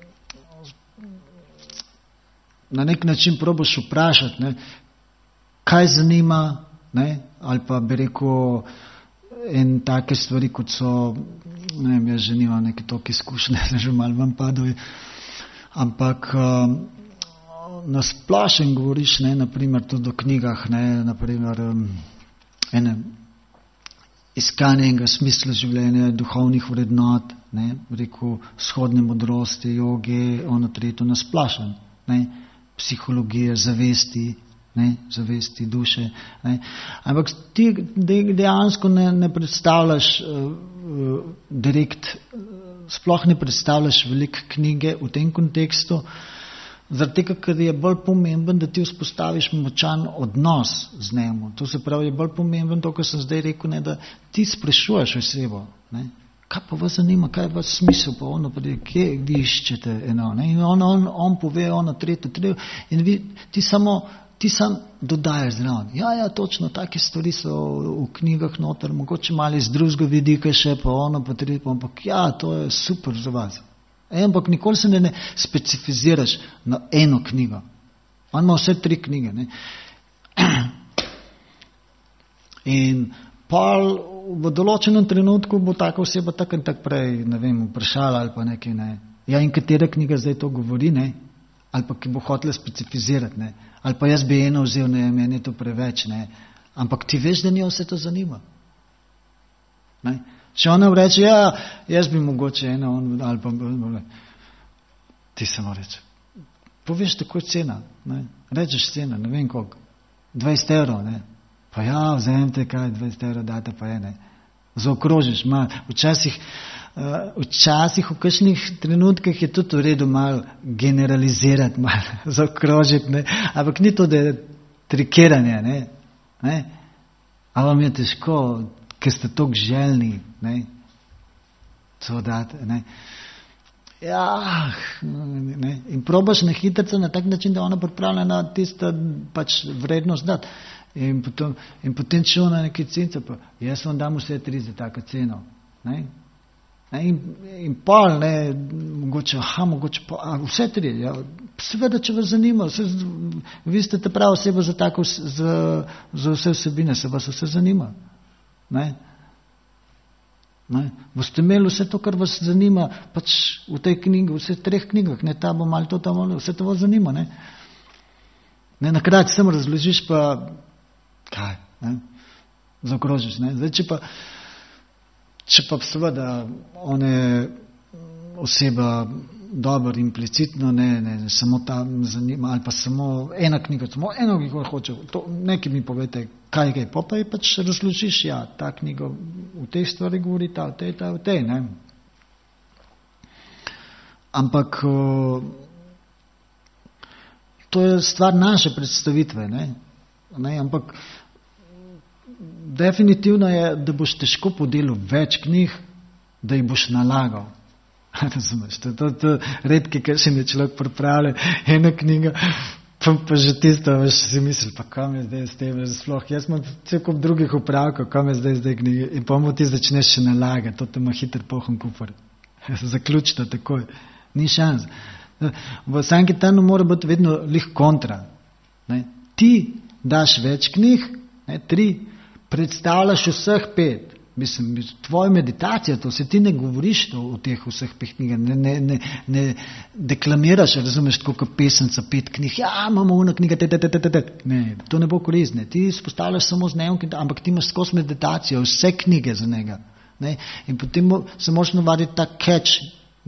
na nek način probaš vprašati, ne, kaj zanima, ne, ali pa bi rekel in take stvari, kot so, ne vem, jaz že nimam neke toke izkušnje, že malo vam padal, ampak na splošen govoriš, ne, naprimer tudi o knjigah, ne, naprimer iskanje enega smisla življenja, duhovnih vrednot, ne, rekel, vzhodne modrosti, joge, tretjo na splošen, ne, psihologije, zavesti, ne, zavesti duše. Ne. Ampak ti dejansko ne predstavljaš direkt, sploh ne predstavljaš velike knjige v tem kontekstu, zaradi tega, ker je bolj pomemben, da ti vzpostaviš močan odnos z njemu. To se pravi, je bolj pomemben to, kar sem zdaj rekel, ne, da ti sprašuješ osebo, ne. Kaj pa vas zanima, kaj je vas smisel, pa kje vi iščete eno, ne, in on pove tretjo, in ti samo dodajaš zraven. Ja, točno, take stvari so v knjigah noter, mogoče malo iz drugega vidika še, pa tretjo, ampak ja, to je super za vas. Ampak nikoli se ne specifiziraš na eno knjigo. On ima vse 3 knjige. Ne? In pol v določenem trenutku bo taka oseba tak in tak prej, ne vem, vprašala ali pa nekaj, ne. Ja, in katera knjiga zdaj to govori, ne? Ali pa ki bo hotela specifizirati, ne? Ali pa jaz bi eno vzel, ne, meni je to preveč, ne? Ampak ti veš, da njo vse to zanima. Ne? Če ona reče, ja, jaz bi mogoče eno, ali pa ti samo reče, poveš takoj cena, ne? Rečeš cena, ne vem koliko, 20 €, ne? Pa ja, vzemite kaj, 20 € date pa je, ne? Zaokrožiš malo. Včasih v kakšnih trenutkih je tudi v redu malo generalizirati, malo zaokrožiti, ne? Ampak ni to, da je trikiranje, ne? A vam je težko, ker ste toliko željni, ne? To date, ne? Ja, ne? In probaš na hitrico na tak način, da ona pripravlja na tisto pač vrednost dati. In potem če ona nekaj cenca, pa jaz vam dam vse 3 za tako ceno. Ne? In pol, mogoče vse tri. Ja. Seveda, če vas zanima, vi ste ta prava oseba za vse vsebine, se vas vse zanima. Boste imeli vse to, kar vas zanima, pač v tej knjigi, v vseh 3 knjigah, ta bo malo to, vse to vas zanima. Na kratko samo razložiš, pa kaj, zaokrožiš. Zdaj, če pa seveda on je oseba dobro implicitno, ne samo tam zanima, ali pa samo ena knjiga, samo eno, ki hoče, nekaj mi povete, kaj je, pa je pač razložiš, ja, ta knjiga v tej stvari govori, ta v tej, ne. Ampak to je stvar naše predstavitve, ne, ampak definitivno je, da boš težko podelil več knjig, da jih boš nalagal. Razumeš, to redki, ker še ne človek pripravlja ena knjiga, pa že tisto, veš, si misli, pa kam je zdaj s tem, sploh, jaz imam cel kup drugih upravkov, kam je zdaj knjige, in pa mu ti začneš še nalagati, to te ima hiter poln kufr. Zaključi to takoj, ni šans. V Sankirtanu mora biti vedno lih kontra. Ti daš več knjig, 3, predstavljaš vseh 5. Mislim, tvoja meditacija, to se ti ne govoriš o teh vseh 5 knjigah, ne deklamiraš, razumeš, tako kot pesenca 5 knjig, ja, imamo una knjiga, ne, to ne bo koristne. Ti spostavljaš samo z njim, ampak ti imaš skozi meditacijo, vse knjige za njega. In potem se moraš navaditi ta catch,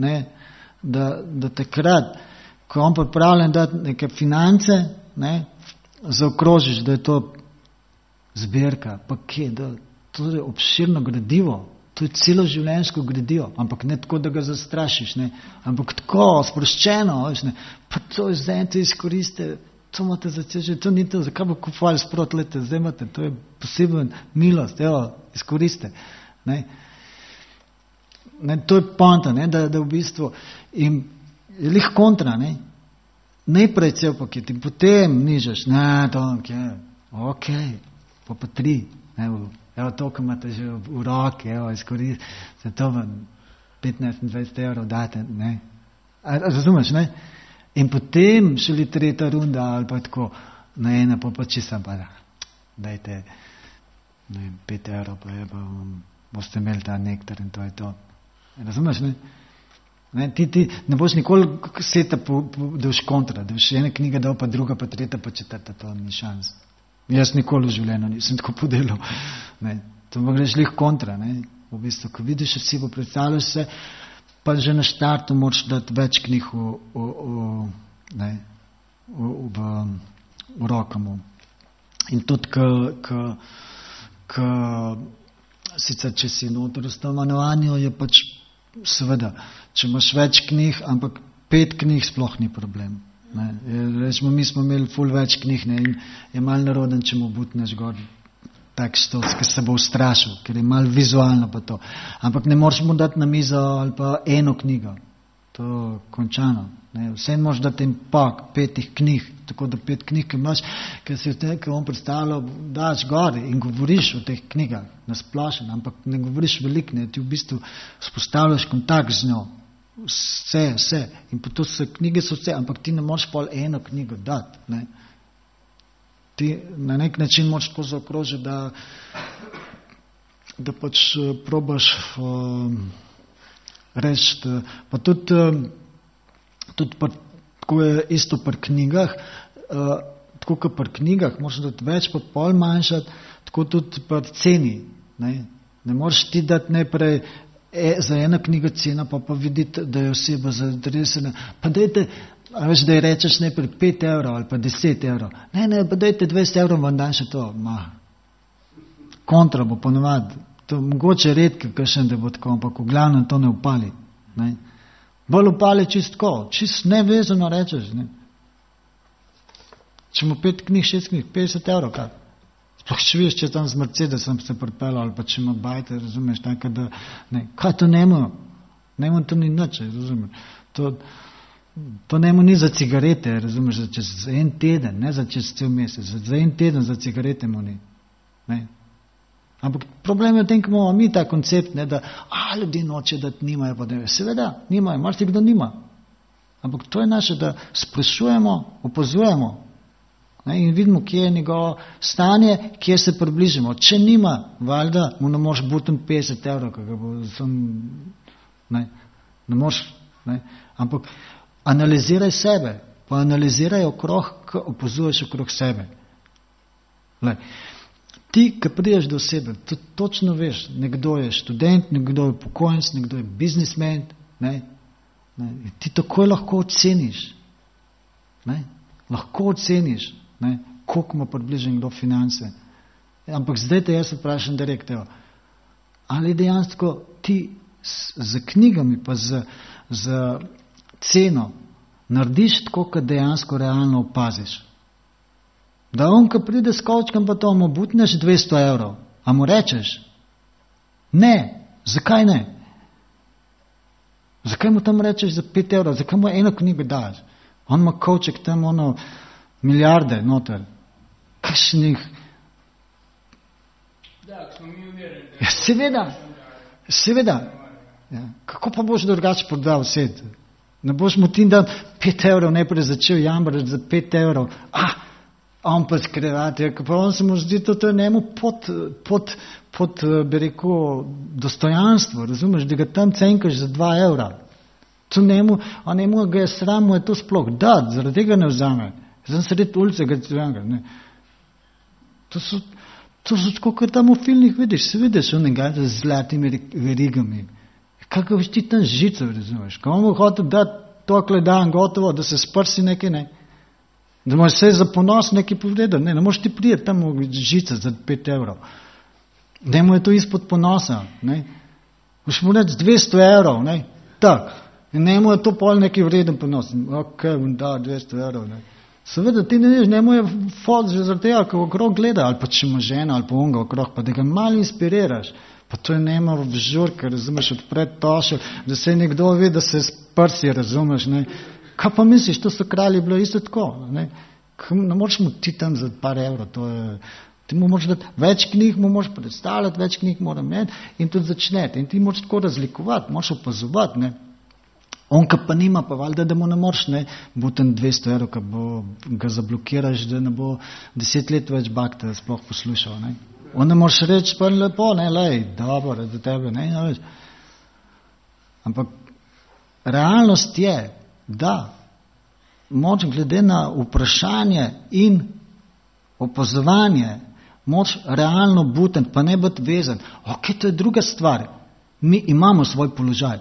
da takrat, ko on pripravljen dati neke finance, zaokrožiš, da je to zbirka, pa kje, to je obširno gradivo, to je celo življenjsko gradivo, ampak ne tako, da ga zastrašiš, ampak tako, sproščeno, pa to je zdaj, to izkoriste, to imate začeti, to ni to, zakaj bo kupovali sprot lete, zdaj imate, to je poseben milost, izkoriste. To je poanta, da v bistvu in je lih kontra, najprej cel paket in potem nižaš, ok, pa 3, evo to, ko imate že v roki, izkoristite, za to vam 15-20 evrov date, razumeš, in potem šele 3. runda ali pa tako, na ena, pa čisto pa dajte 5 evrov, pa boste imeli ta nektar in to je to. Razumeš, ti ne boš nikoli seta, da boš kontra, da boš ena knjiga dal, pa druga, pa 3, pa 4, to ni šans. Jaz nikoli v življenju nisem tako podelal. To bo greš lih kontra. V bistvu, ko vidiš osebo, predstavljaš se, pa že na štartu moraš dati več knjig v rokamu. In tudi, sicer, če si noter v stanovanju, je pač seveda, če imaš več knjig, ampak 5 knjig sploh ni problem. Rečemo, mi smo imeli ful več knjig, in je mal naroden, če mu butneš gor tak štoc, ker se bo ustrašil, ker je mal vizualno pa to. Ampak ne moraš mu dati na mizo ali pa eno knjigo. To končano. Vse moraš dati en pak 5 knjig, tako da 5 knjig, ki imaš, ker si on predstavljal, daš gor in govoriš o teh knjigah nasplošen, ampak ne govoriš veliko, ti v bistvu spostavljaš kontakt z njo. Vse. In pa to knjige so vse, ampak ti ne moreš pol eno knjigo dati. Ti na nek način moraš tako zaokrožiti, da pač probaš reči, pa tudi tako je isto pri knjigah, tako kot pri knjigah, moraš dati več, pa pol manjšati, tako tudi pri ceni. Ne moreš ti dati najprej za ena knjiga cena, pa vidite, da je oseba zainteresirana. Pa dajte, veš, da je rečeš najprej 5 evrov ali pa 10 evrov. Ne, pa dajte 20 evrov, vam dan še to. Kontra bo ponovadi. To mogoče redke, kakšen, da bo tako, ampak v glavnem to ne upali. Bolj upali čist nevezano rečeš. Če mu 5 knjig, 6 knjig, 50 evrov, kaj? Sploh če vidiš, če tam z Mercedesom se pripeljal, ali pa če ima bajte, razumeš, tako da, kaj to nemo? Nemo to ni nič, razumeš. To nemo ni za cigarete, razumeš, za čez en teden, ne za čez cel mesec, za en teden za cigarete mu ni. Ampak problem je v tem, ko imamo mi ta koncept, ne, da ljudje noče, da nimajo, pa ne. Seveda, nimajo, marsikdo nima. Ampak to je naše, da sprašujemo, opazujemo, ne, in vidimo, kje je njegovo stanje, kje se približimo. Če nima, valjda, mu ne moš butiti 50 evrov, kaj ga bo ne moš, ne. Ampak analiziraj sebe, pa analiziraj okrog, ko opazuješ okrog sebe. Le. Ti, ko prideš do sebe, točno veš, nekdo je študent, nekdo je pokojnic, nekdo je biznismen, ne. Ti takoj lahko oceniš, ne. Lahko oceniš, ne, koliko ima približen kdo finance. Ampak zdaj te jaz vprašam direktno, ali dejansko ti z knjigami pa z ceno narediš tako, kot dejansko realno opaziš. Da on, ko pride s kovčkom, pa to mu butneš 200 evrov. A mu rečeš? Ne. Zakaj ne? Zakaj mu tam rečeš za 5 evrov? Zakaj mu eno knjigo daš? On ima kovček tam milijarde noter. Kakšnih? Da, smo mi uverili. Ja, seveda. Ja. Kako pa boš drugače prodal svet? Ne boš mu ti dal 5 evrov, najprej začel jamrati za 5 evrov. On pa skrivati, pa on se mu zdi, to je njemu pod bi rekel, dostojanstvo, razumeš, da ga tam cenkaš za 2 evra. To njemu ga je sram, mu je to sploh dat, zaradi tega ne vzame. Zdaj sred ulice ga cvanga, ne. To so tako, kot tam v filmih vidiš, se vidiš onega z zlatimi verigami. Kako boš ti tam žicev, razumeš? Ko mu hotel dati tokle dan gotovo, da se sprsi nekaj, ne. Da moraš vse za ponos nekaj povedati. Ne moraš ti prijeti tam v žice za 5 evrov. Da mu je to izpod ponosa. Ne. Boš mu reči 200 evrov. Ne. Tak. In ne mu je to pol neki vreden ponos. Ok, da, 200 evrov. Ne. Seveda ti ne veš, ne mu je fot že zaradi tega, ko okrog gleda, ali pa če ima žena, ali pa onga okrog, pa da ga malo inspiriraš. Pa to je nema v žurke, razumeš, odpred tošel, da se nekdo ve, da se sprsi, razumeš, ne. Kaj pa misliš, to so kralji bilo isto tako, ne. Ne moreš mu ti tam za par evrov, to je, ti mu moraš dati, več knjig mu moraš predstavljati, več knjig mora imeti in tudi začneti. In ti moraš tako razlikovati, moraš opazovati, ne. On, ka pa nima, pa valjda, da mu ne moreš, ne, bo tam 200 evrov, ka ga zablokiraš, da ne bo 10 let več bakta sploh poslušal, ne. On ne moreš reči, pa lepo, ne, lej, dobro, za tebe, ne, več. Ampak realnost je, da moč glede na vprašanje in opazovanje, moč realno buten, pa ne biti vezan. Ok, to je druga stvar. Mi imamo svoj položaj.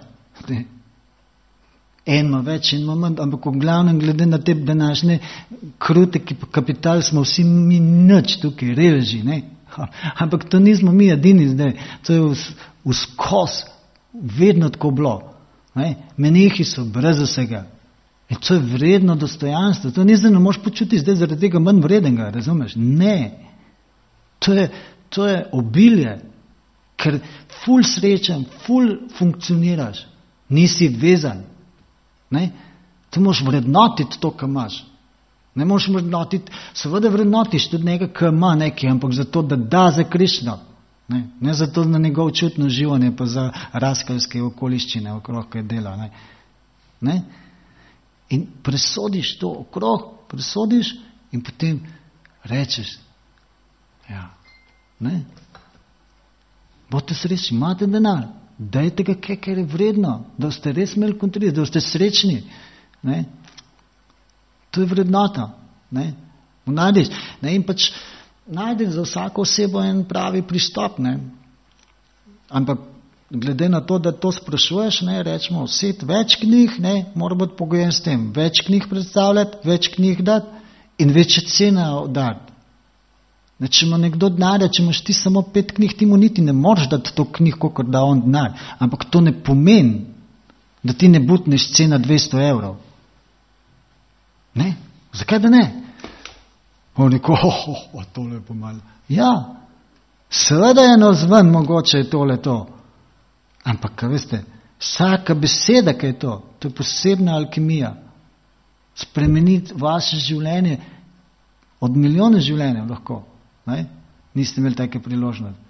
En ima več, en ima manj, ampak v glavnem glede na te današnje krute kapital smo vsi mi nič tukaj, reveži, ne. Ampak to nismo mi edini zdaj, to je vskos vedno tako bilo. Menihi so brez vsega. In to je vredno dostojanstvo. To ni zdaj, ne moš počuti zdaj zaradi tega manj vredenega, razumeš? Ne. To je obilje, ker ful srečen, ful funkcioniraš, nisi vezan. Ne? Ti moš vrednotiti to, kar imaš. Ne moš vrednotiti, seveda vrednotiš tudi nekaj, kar ima nekaj, ampak zato, da za Krišno. Ne zato na njegov čutno živanje, pa za raskalske okoliščine okrog, kaj dela. Ne? In presodiš to okrog, presodiš in potem rečeš, ja, ne? Boste srečni, imate denar, dajte ga kaj, kar je vredno, da ste res imeli kontroli, da ste srečni. Ne? To je vrednota. Ne? Najdeš, ne? In pač najdeš za vsako osebo en pravi pristop. Ne? Ampak glede na to, da to sprašuješ, ne, rečemo, vset več knjig, ne, mora biti pogojen s tem, več knjig predstavljati, več knjig dati in večja cena dati. Ne, če ima nekdo denarja, če imaš ti samo 5 knjig, ti mu niti ne moreš dati to knjig, kolikor da on denar. Ampak to ne pomeni, da ti ne butneš cena 200 evrov. Ne? Zakaj da ne? On reko, tole je pomalo. Ja, seveda je navzven, mogoče je tole to. Ampak, kaj veste, vsaka beseda, kaj je to je posebna alkimija. Spremeniti vaše življenje, od milijone življenja lahko. Ne? Niste imeli take priložnosti.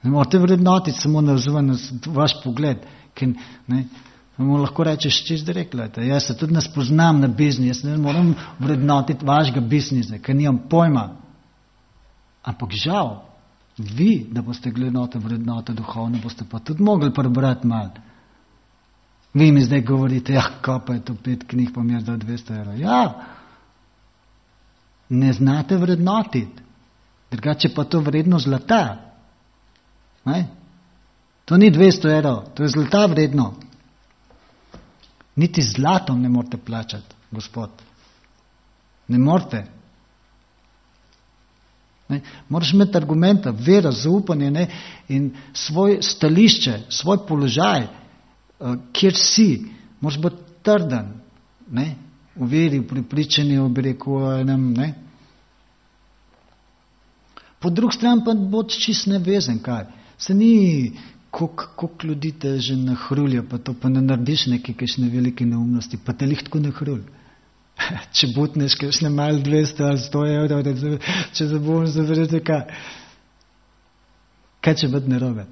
Ne morate vrednotiti samo na vaš pogled, ker mu lahko rečeš čist direkt, jaz se tudi ne spoznam na biznis, jaz ne moram vrednotiti vašega biznisa, ker nimam pojma. Ampak žal, vi, da boste vrednote duhovne, boste pa tudi mogli prebrati malo. Vi mi zdaj govorite, kaj pa je to 5 knjig, pa mi je za 200 evrov. Ja, ne znate vrednotiti. Drugače pa to vredno zlata. Ne? To ni 200 evrov, to je zlata vredno. Niti zlatom ne morete plačati, gospod. Ne morete. Ne? Moraš imeti argumenta, vero, zaupanje, in svoj stališče, svoj položaj, kjer si, moraš biti trden, v veri, v prepričanju, bi rekel, Po drugi strani pa boš čist nevezen, kaj. Se ni, koliko ljudi te že nahrulja, pa to pa ne narediš nekaj, kakšne velike neumnosti, pa te lih tako nahrulj. Če butneš, kakšne malo 200 ali 100 evrov, če zaboš zavreti, kaj če biti narobe?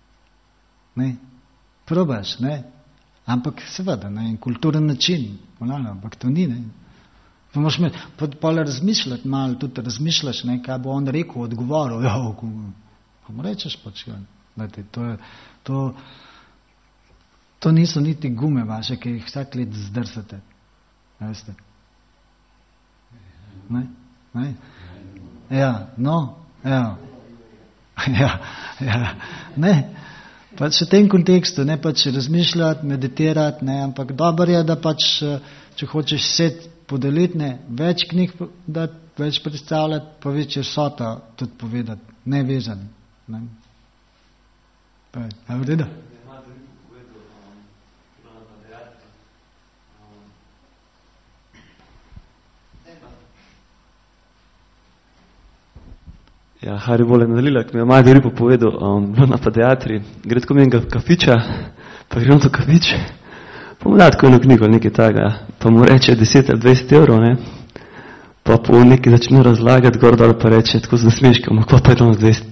Probaš, ampak seveda, in kulturen način, ampak to ni, Pa moraš pa razmišljati malo, tudi razmišljaš, kaj bo on rekel, odgovoril, pa mu rečeš pač, to niso niti gume vaše, ki jih vsak let zdrsate, veste. Pač v tem kontekstu, pač razmišljati, meditirati, ampak dobro je, da pač, če hočeš sedeti, podeliti, več knjig dati, več predstavljati, pa večje vsota tudi povedati, nevezan. Je v redu? Ja, Hari Bole nadalila, ki mi je Maja Doripo povedal, bilo na pediatri, gre tako menjega kafiča, pa gre on to kafič, pa mu da tako eno knjigo, nekaj taga, pa mu reče 10 ali 20 evrov, pa po nekaj začne razlagati, gor dol pa reče, tako z nasmeškom, kako pa je to z 200.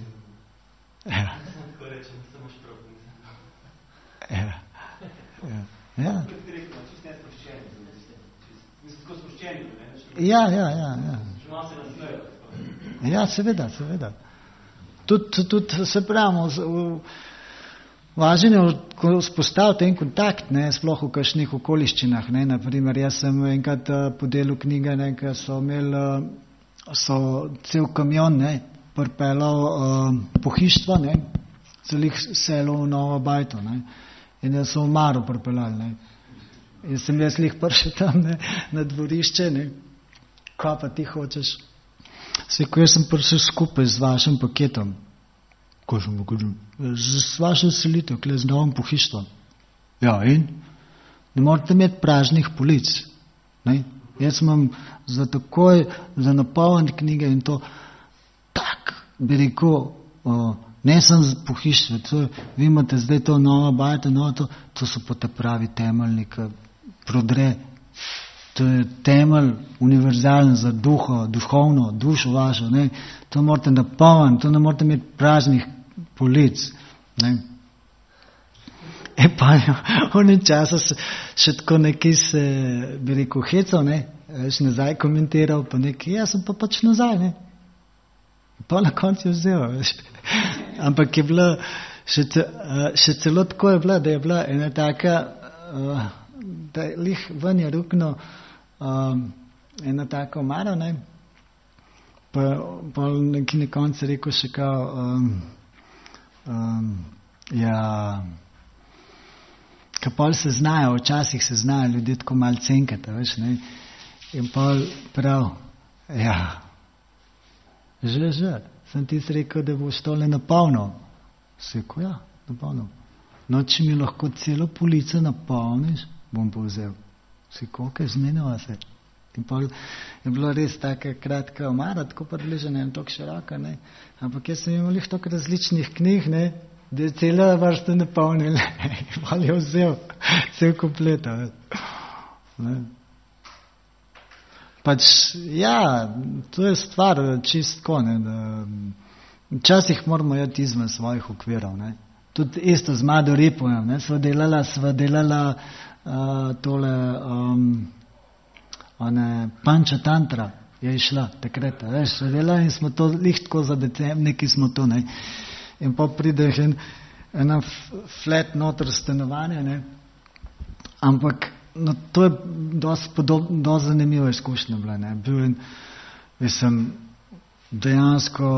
Ja, seveda. Tudi se pravimo, važno je, ko vzpostavite en kontakt, sploh v kakšnih okoliščinah, naprimer, jaz sem enkrat podelil knjige, ker so imeli, cel kamion, pripeljal pohištvo, celih selo v Novo Bajto, in jaz so v Maru pripeljali, in sem jaz lih prišel tam, na dvorišče, kaj pa ti hočeš? Ko jaz sem prišel skupaj z vašim paketom, z vašo selitev, z novim pohištvom. Ja, in? Ne morate imeti pražnih polic. Jaz imam za napolniti knjige in to tak, bi rekel, ne sem z pohištvo, vi imate zdaj to Novo Bajto, to so pa te pravi temeljni, ki prodre. To je temelj univerzalen za duhovno, dušo vašo. To morate napolniti, to ne morate imeti praznih polic. Pa v enem času še tako nekaj se, bi rekel, hecal, še nazaj komentiral, pa nekaj, jaz sem pa pač nazaj. Pa na koncu je vzel. Ampak je bila, še celo tako je bila, da je bila ena taka, da lih ven je rukno ena taka omara, pa neki na koncu rekel še kao, ka pol se znajo, včasih se znajo ljudje tako malo cenkati, veš, in pol prav, že, sem ti rekel, da boš tole napolnil. Se rekel, napolnil. No, če mi lahko celo polico napolniš, bom povzel. Si koliko je zmenila se. In pol je bilo res taka kratka omara, tako približena in tako široka, ampak jaz sem imel toliko različnih knjig, da je cela vrsta napolnila. In pol je vzel cel komplet. Pač, to je stvar čistko, Včasih moramo jeti izven svojih okvirov. Ne. Tudi isto z Mado Ripojem, sva delala tole Panča Tantra je išla takrat, sva delala in smo to lihtko za decembr, neki smo to, ne. In pa pride ena flat noter stanovanja, ne. Ampak no, to je dosti zanimiva izkušnja bila, ne. Bil in mislim, dejansko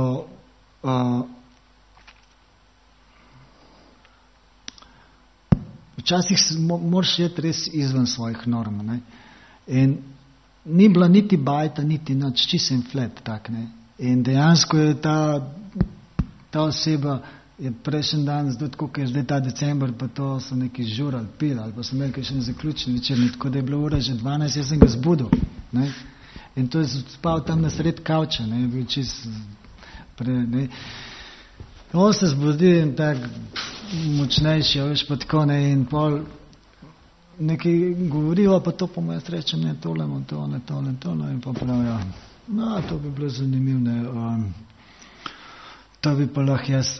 včasih moraš jeti res izven svojih norm, ne. In ni bila niti bajta, niti nič, čist in flat, tak, ne. In dejansko je ta oseba je prejšnji dan, tako kot je zdaj ta december, pa to so neki žurali, pili, ali pa so imeli kaj še zaključni večerni, tako da je bila ura že 12, jaz sem ga zbudil, ne. In to je spal tam na sred kavča, ne, je bil čist ne. On se zbudi in tak močnejši, veš, pa tako, ne, in pol nekaj govorijo, pa to po mojem srečem, ne, tole, in pa pravijo, no, to bi bilo zanimivo, ne, to bi pa lahko jaz,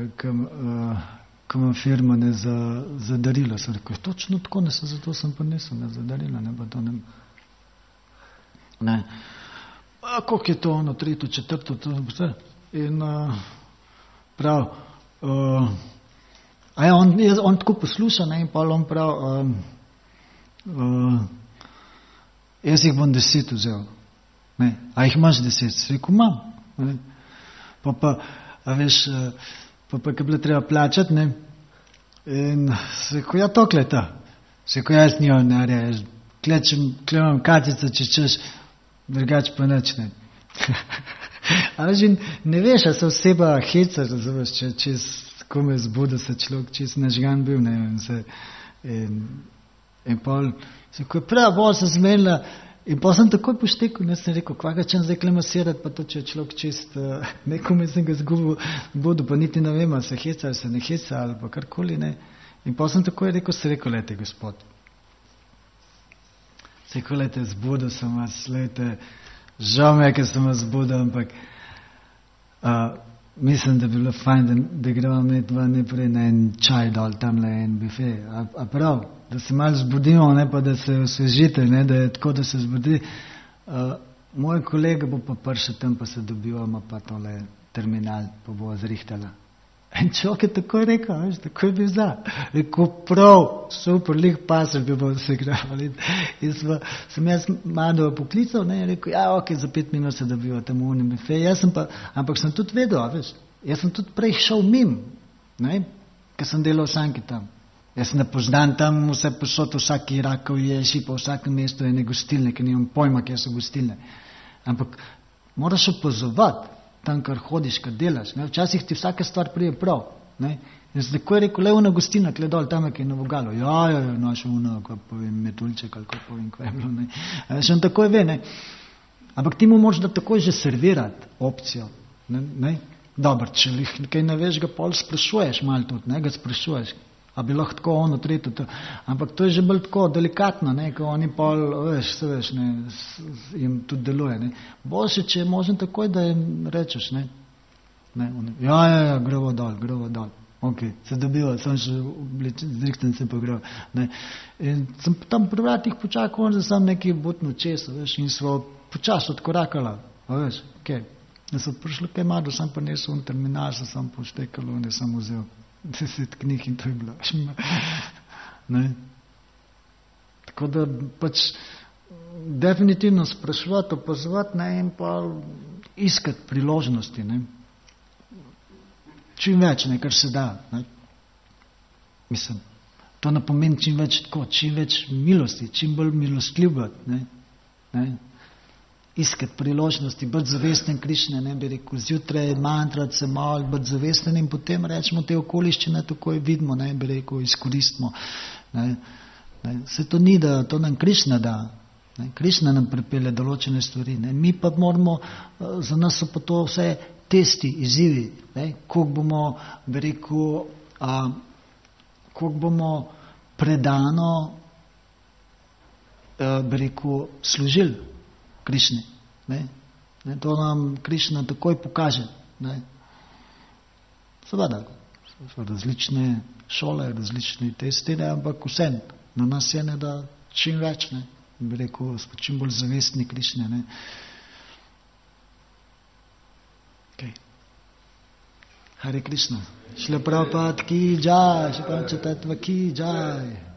ko imam firmo, ne, za darilo, sem rekel, točno tako, ne, zato sem prinesel, ne, za darilo, ne, pa to ne, koliko je to, 3, 4, to vse, in prav, on tako posluša, ne, in pa on prav, jaz jih bom 10 vzel, ne, a jih imaš 10, se rekel, imam, ne, pa, a veš, pa je bilo treba plačati, ne, in se rekel, ja, tokle ta, se rekel, jaz nimam denarja, jaz klemam kartico, če češ, drugač pa nič, ne. A veš, ne veš, a se oseba heca, razumeš, če kome zbuda se človek, čist nažgan bil, ne, in pol, se ko je prav, bolj se zmenila, in pol sem takoj poštekal, ne, sem rekel, kva ga čem zdaj klemasirati, pa to, če je človek čist, nekome sem ga zbudu, pa niti ne vem, ali se heca, ali se ne heca, ali pa karkoli, ne, in pol sem takoj rekel, se rekel, lejte, gospod, se rekel, lejte, zbudil sem vas, lejte, žal me, ker sem vas zbudil, ampak mislim, da bi bilo fajn, da gremo imeti najprej na en čaj dol, tamle en bife, a prav, da se malo zbudimo, ne, pa da se osvežite, ne, da je tako, da se zbudi. Moj kolega bo pa prišel tam, pa se dobivamo, pa tole terminal, pa bo zrihtala. In človek je takoj rekel, veš, takoj bi za. Rekel, prav, super, lih pasel bi bo se igral. In sem jaz Mado poklical, ne, in rekel, ja, ok, za 5 minut se dobiva tam v unim bife. Ampak sem tudi vedel, veš, jaz sem tudi prej šel mim, ne, ker sem delal sanki tam. Jaz ne poznam tam vse posod, vsaki rakov ješi, pa v vsakem mestu je ne gostilne, ker nimam pojma, kje so gostilne. Ampak moraš opazovati tam, kar hodiš, kar delaš. Ne? Včasih ti vsaka stvar prije prav. Ne? Jaz tako je rekel, le una gostilna, kle dol, tam je kaj na Vogalu. Ja, naša una, ko povem, metuljček, ali ko povem, ko je bilo. Še on takoj ve, ne. Ampak ti mu moraš da takoj že servirati opcijo. Ne? Dobar, če kaj ne veš, ga pol sprašuješ malo tudi, ne? Ga sprašuješ. A bi lahko tako ono, tretjo, to. Ampak to je že bolj tako delikatno, ne, ko oni pol, veš, ne, jim tudi deluje, ne. Boljše, če je možno takoj, da jim rečeš, ne. Ja, grovo dol. Ok, se dobiva, sem še zrihten se pogreval, ne. In sem tam pri vratih počakal, da sem neki butno česo, veš, in smo počas odkorakala, veš, ok. In so prišli kaj malo, sem prinesel un terminal, sem poštekal, in sem vzel 10 knjig in to je bilo. Ne? Tako da pač definitivno spraševati, opazovati, ne, in pa iskati priložnosti. Ne? Čim več, ne, kar se da. Ne? Mislim, to ne pomeni čim več tako, čim več milosti, čim bolj milostljiv biti. Ne? Iskati priložnosti, biti zavesten Krišne, ne bi rekel, zjutraj mantrat se malo, biti zavesten in potem rečemo te okoliščine, tako je vidimo, ne bi rekel, izkoristimo. Se to ni, da to nam Krišna da. Ne? Krišna nam pripelje določene stvari. Ne? Mi pa moramo, za nas so pa to vse testi, izzivi, koliko bomo, bi rekel, koliko bomo predano, bi rekel, služili Krišne. Ne? To nam Krišna takoj pokaže. Ne? Seveda, so različne šole, različne testine, ampak vsem, na nas je, ne, da čim več, ne, bi rekel, smo čim bolj zavestni Krišne, ne. Okay. Hare Krishna. Šrila Prabhupada ki jai, Šrila Pancha Tattva ki jai.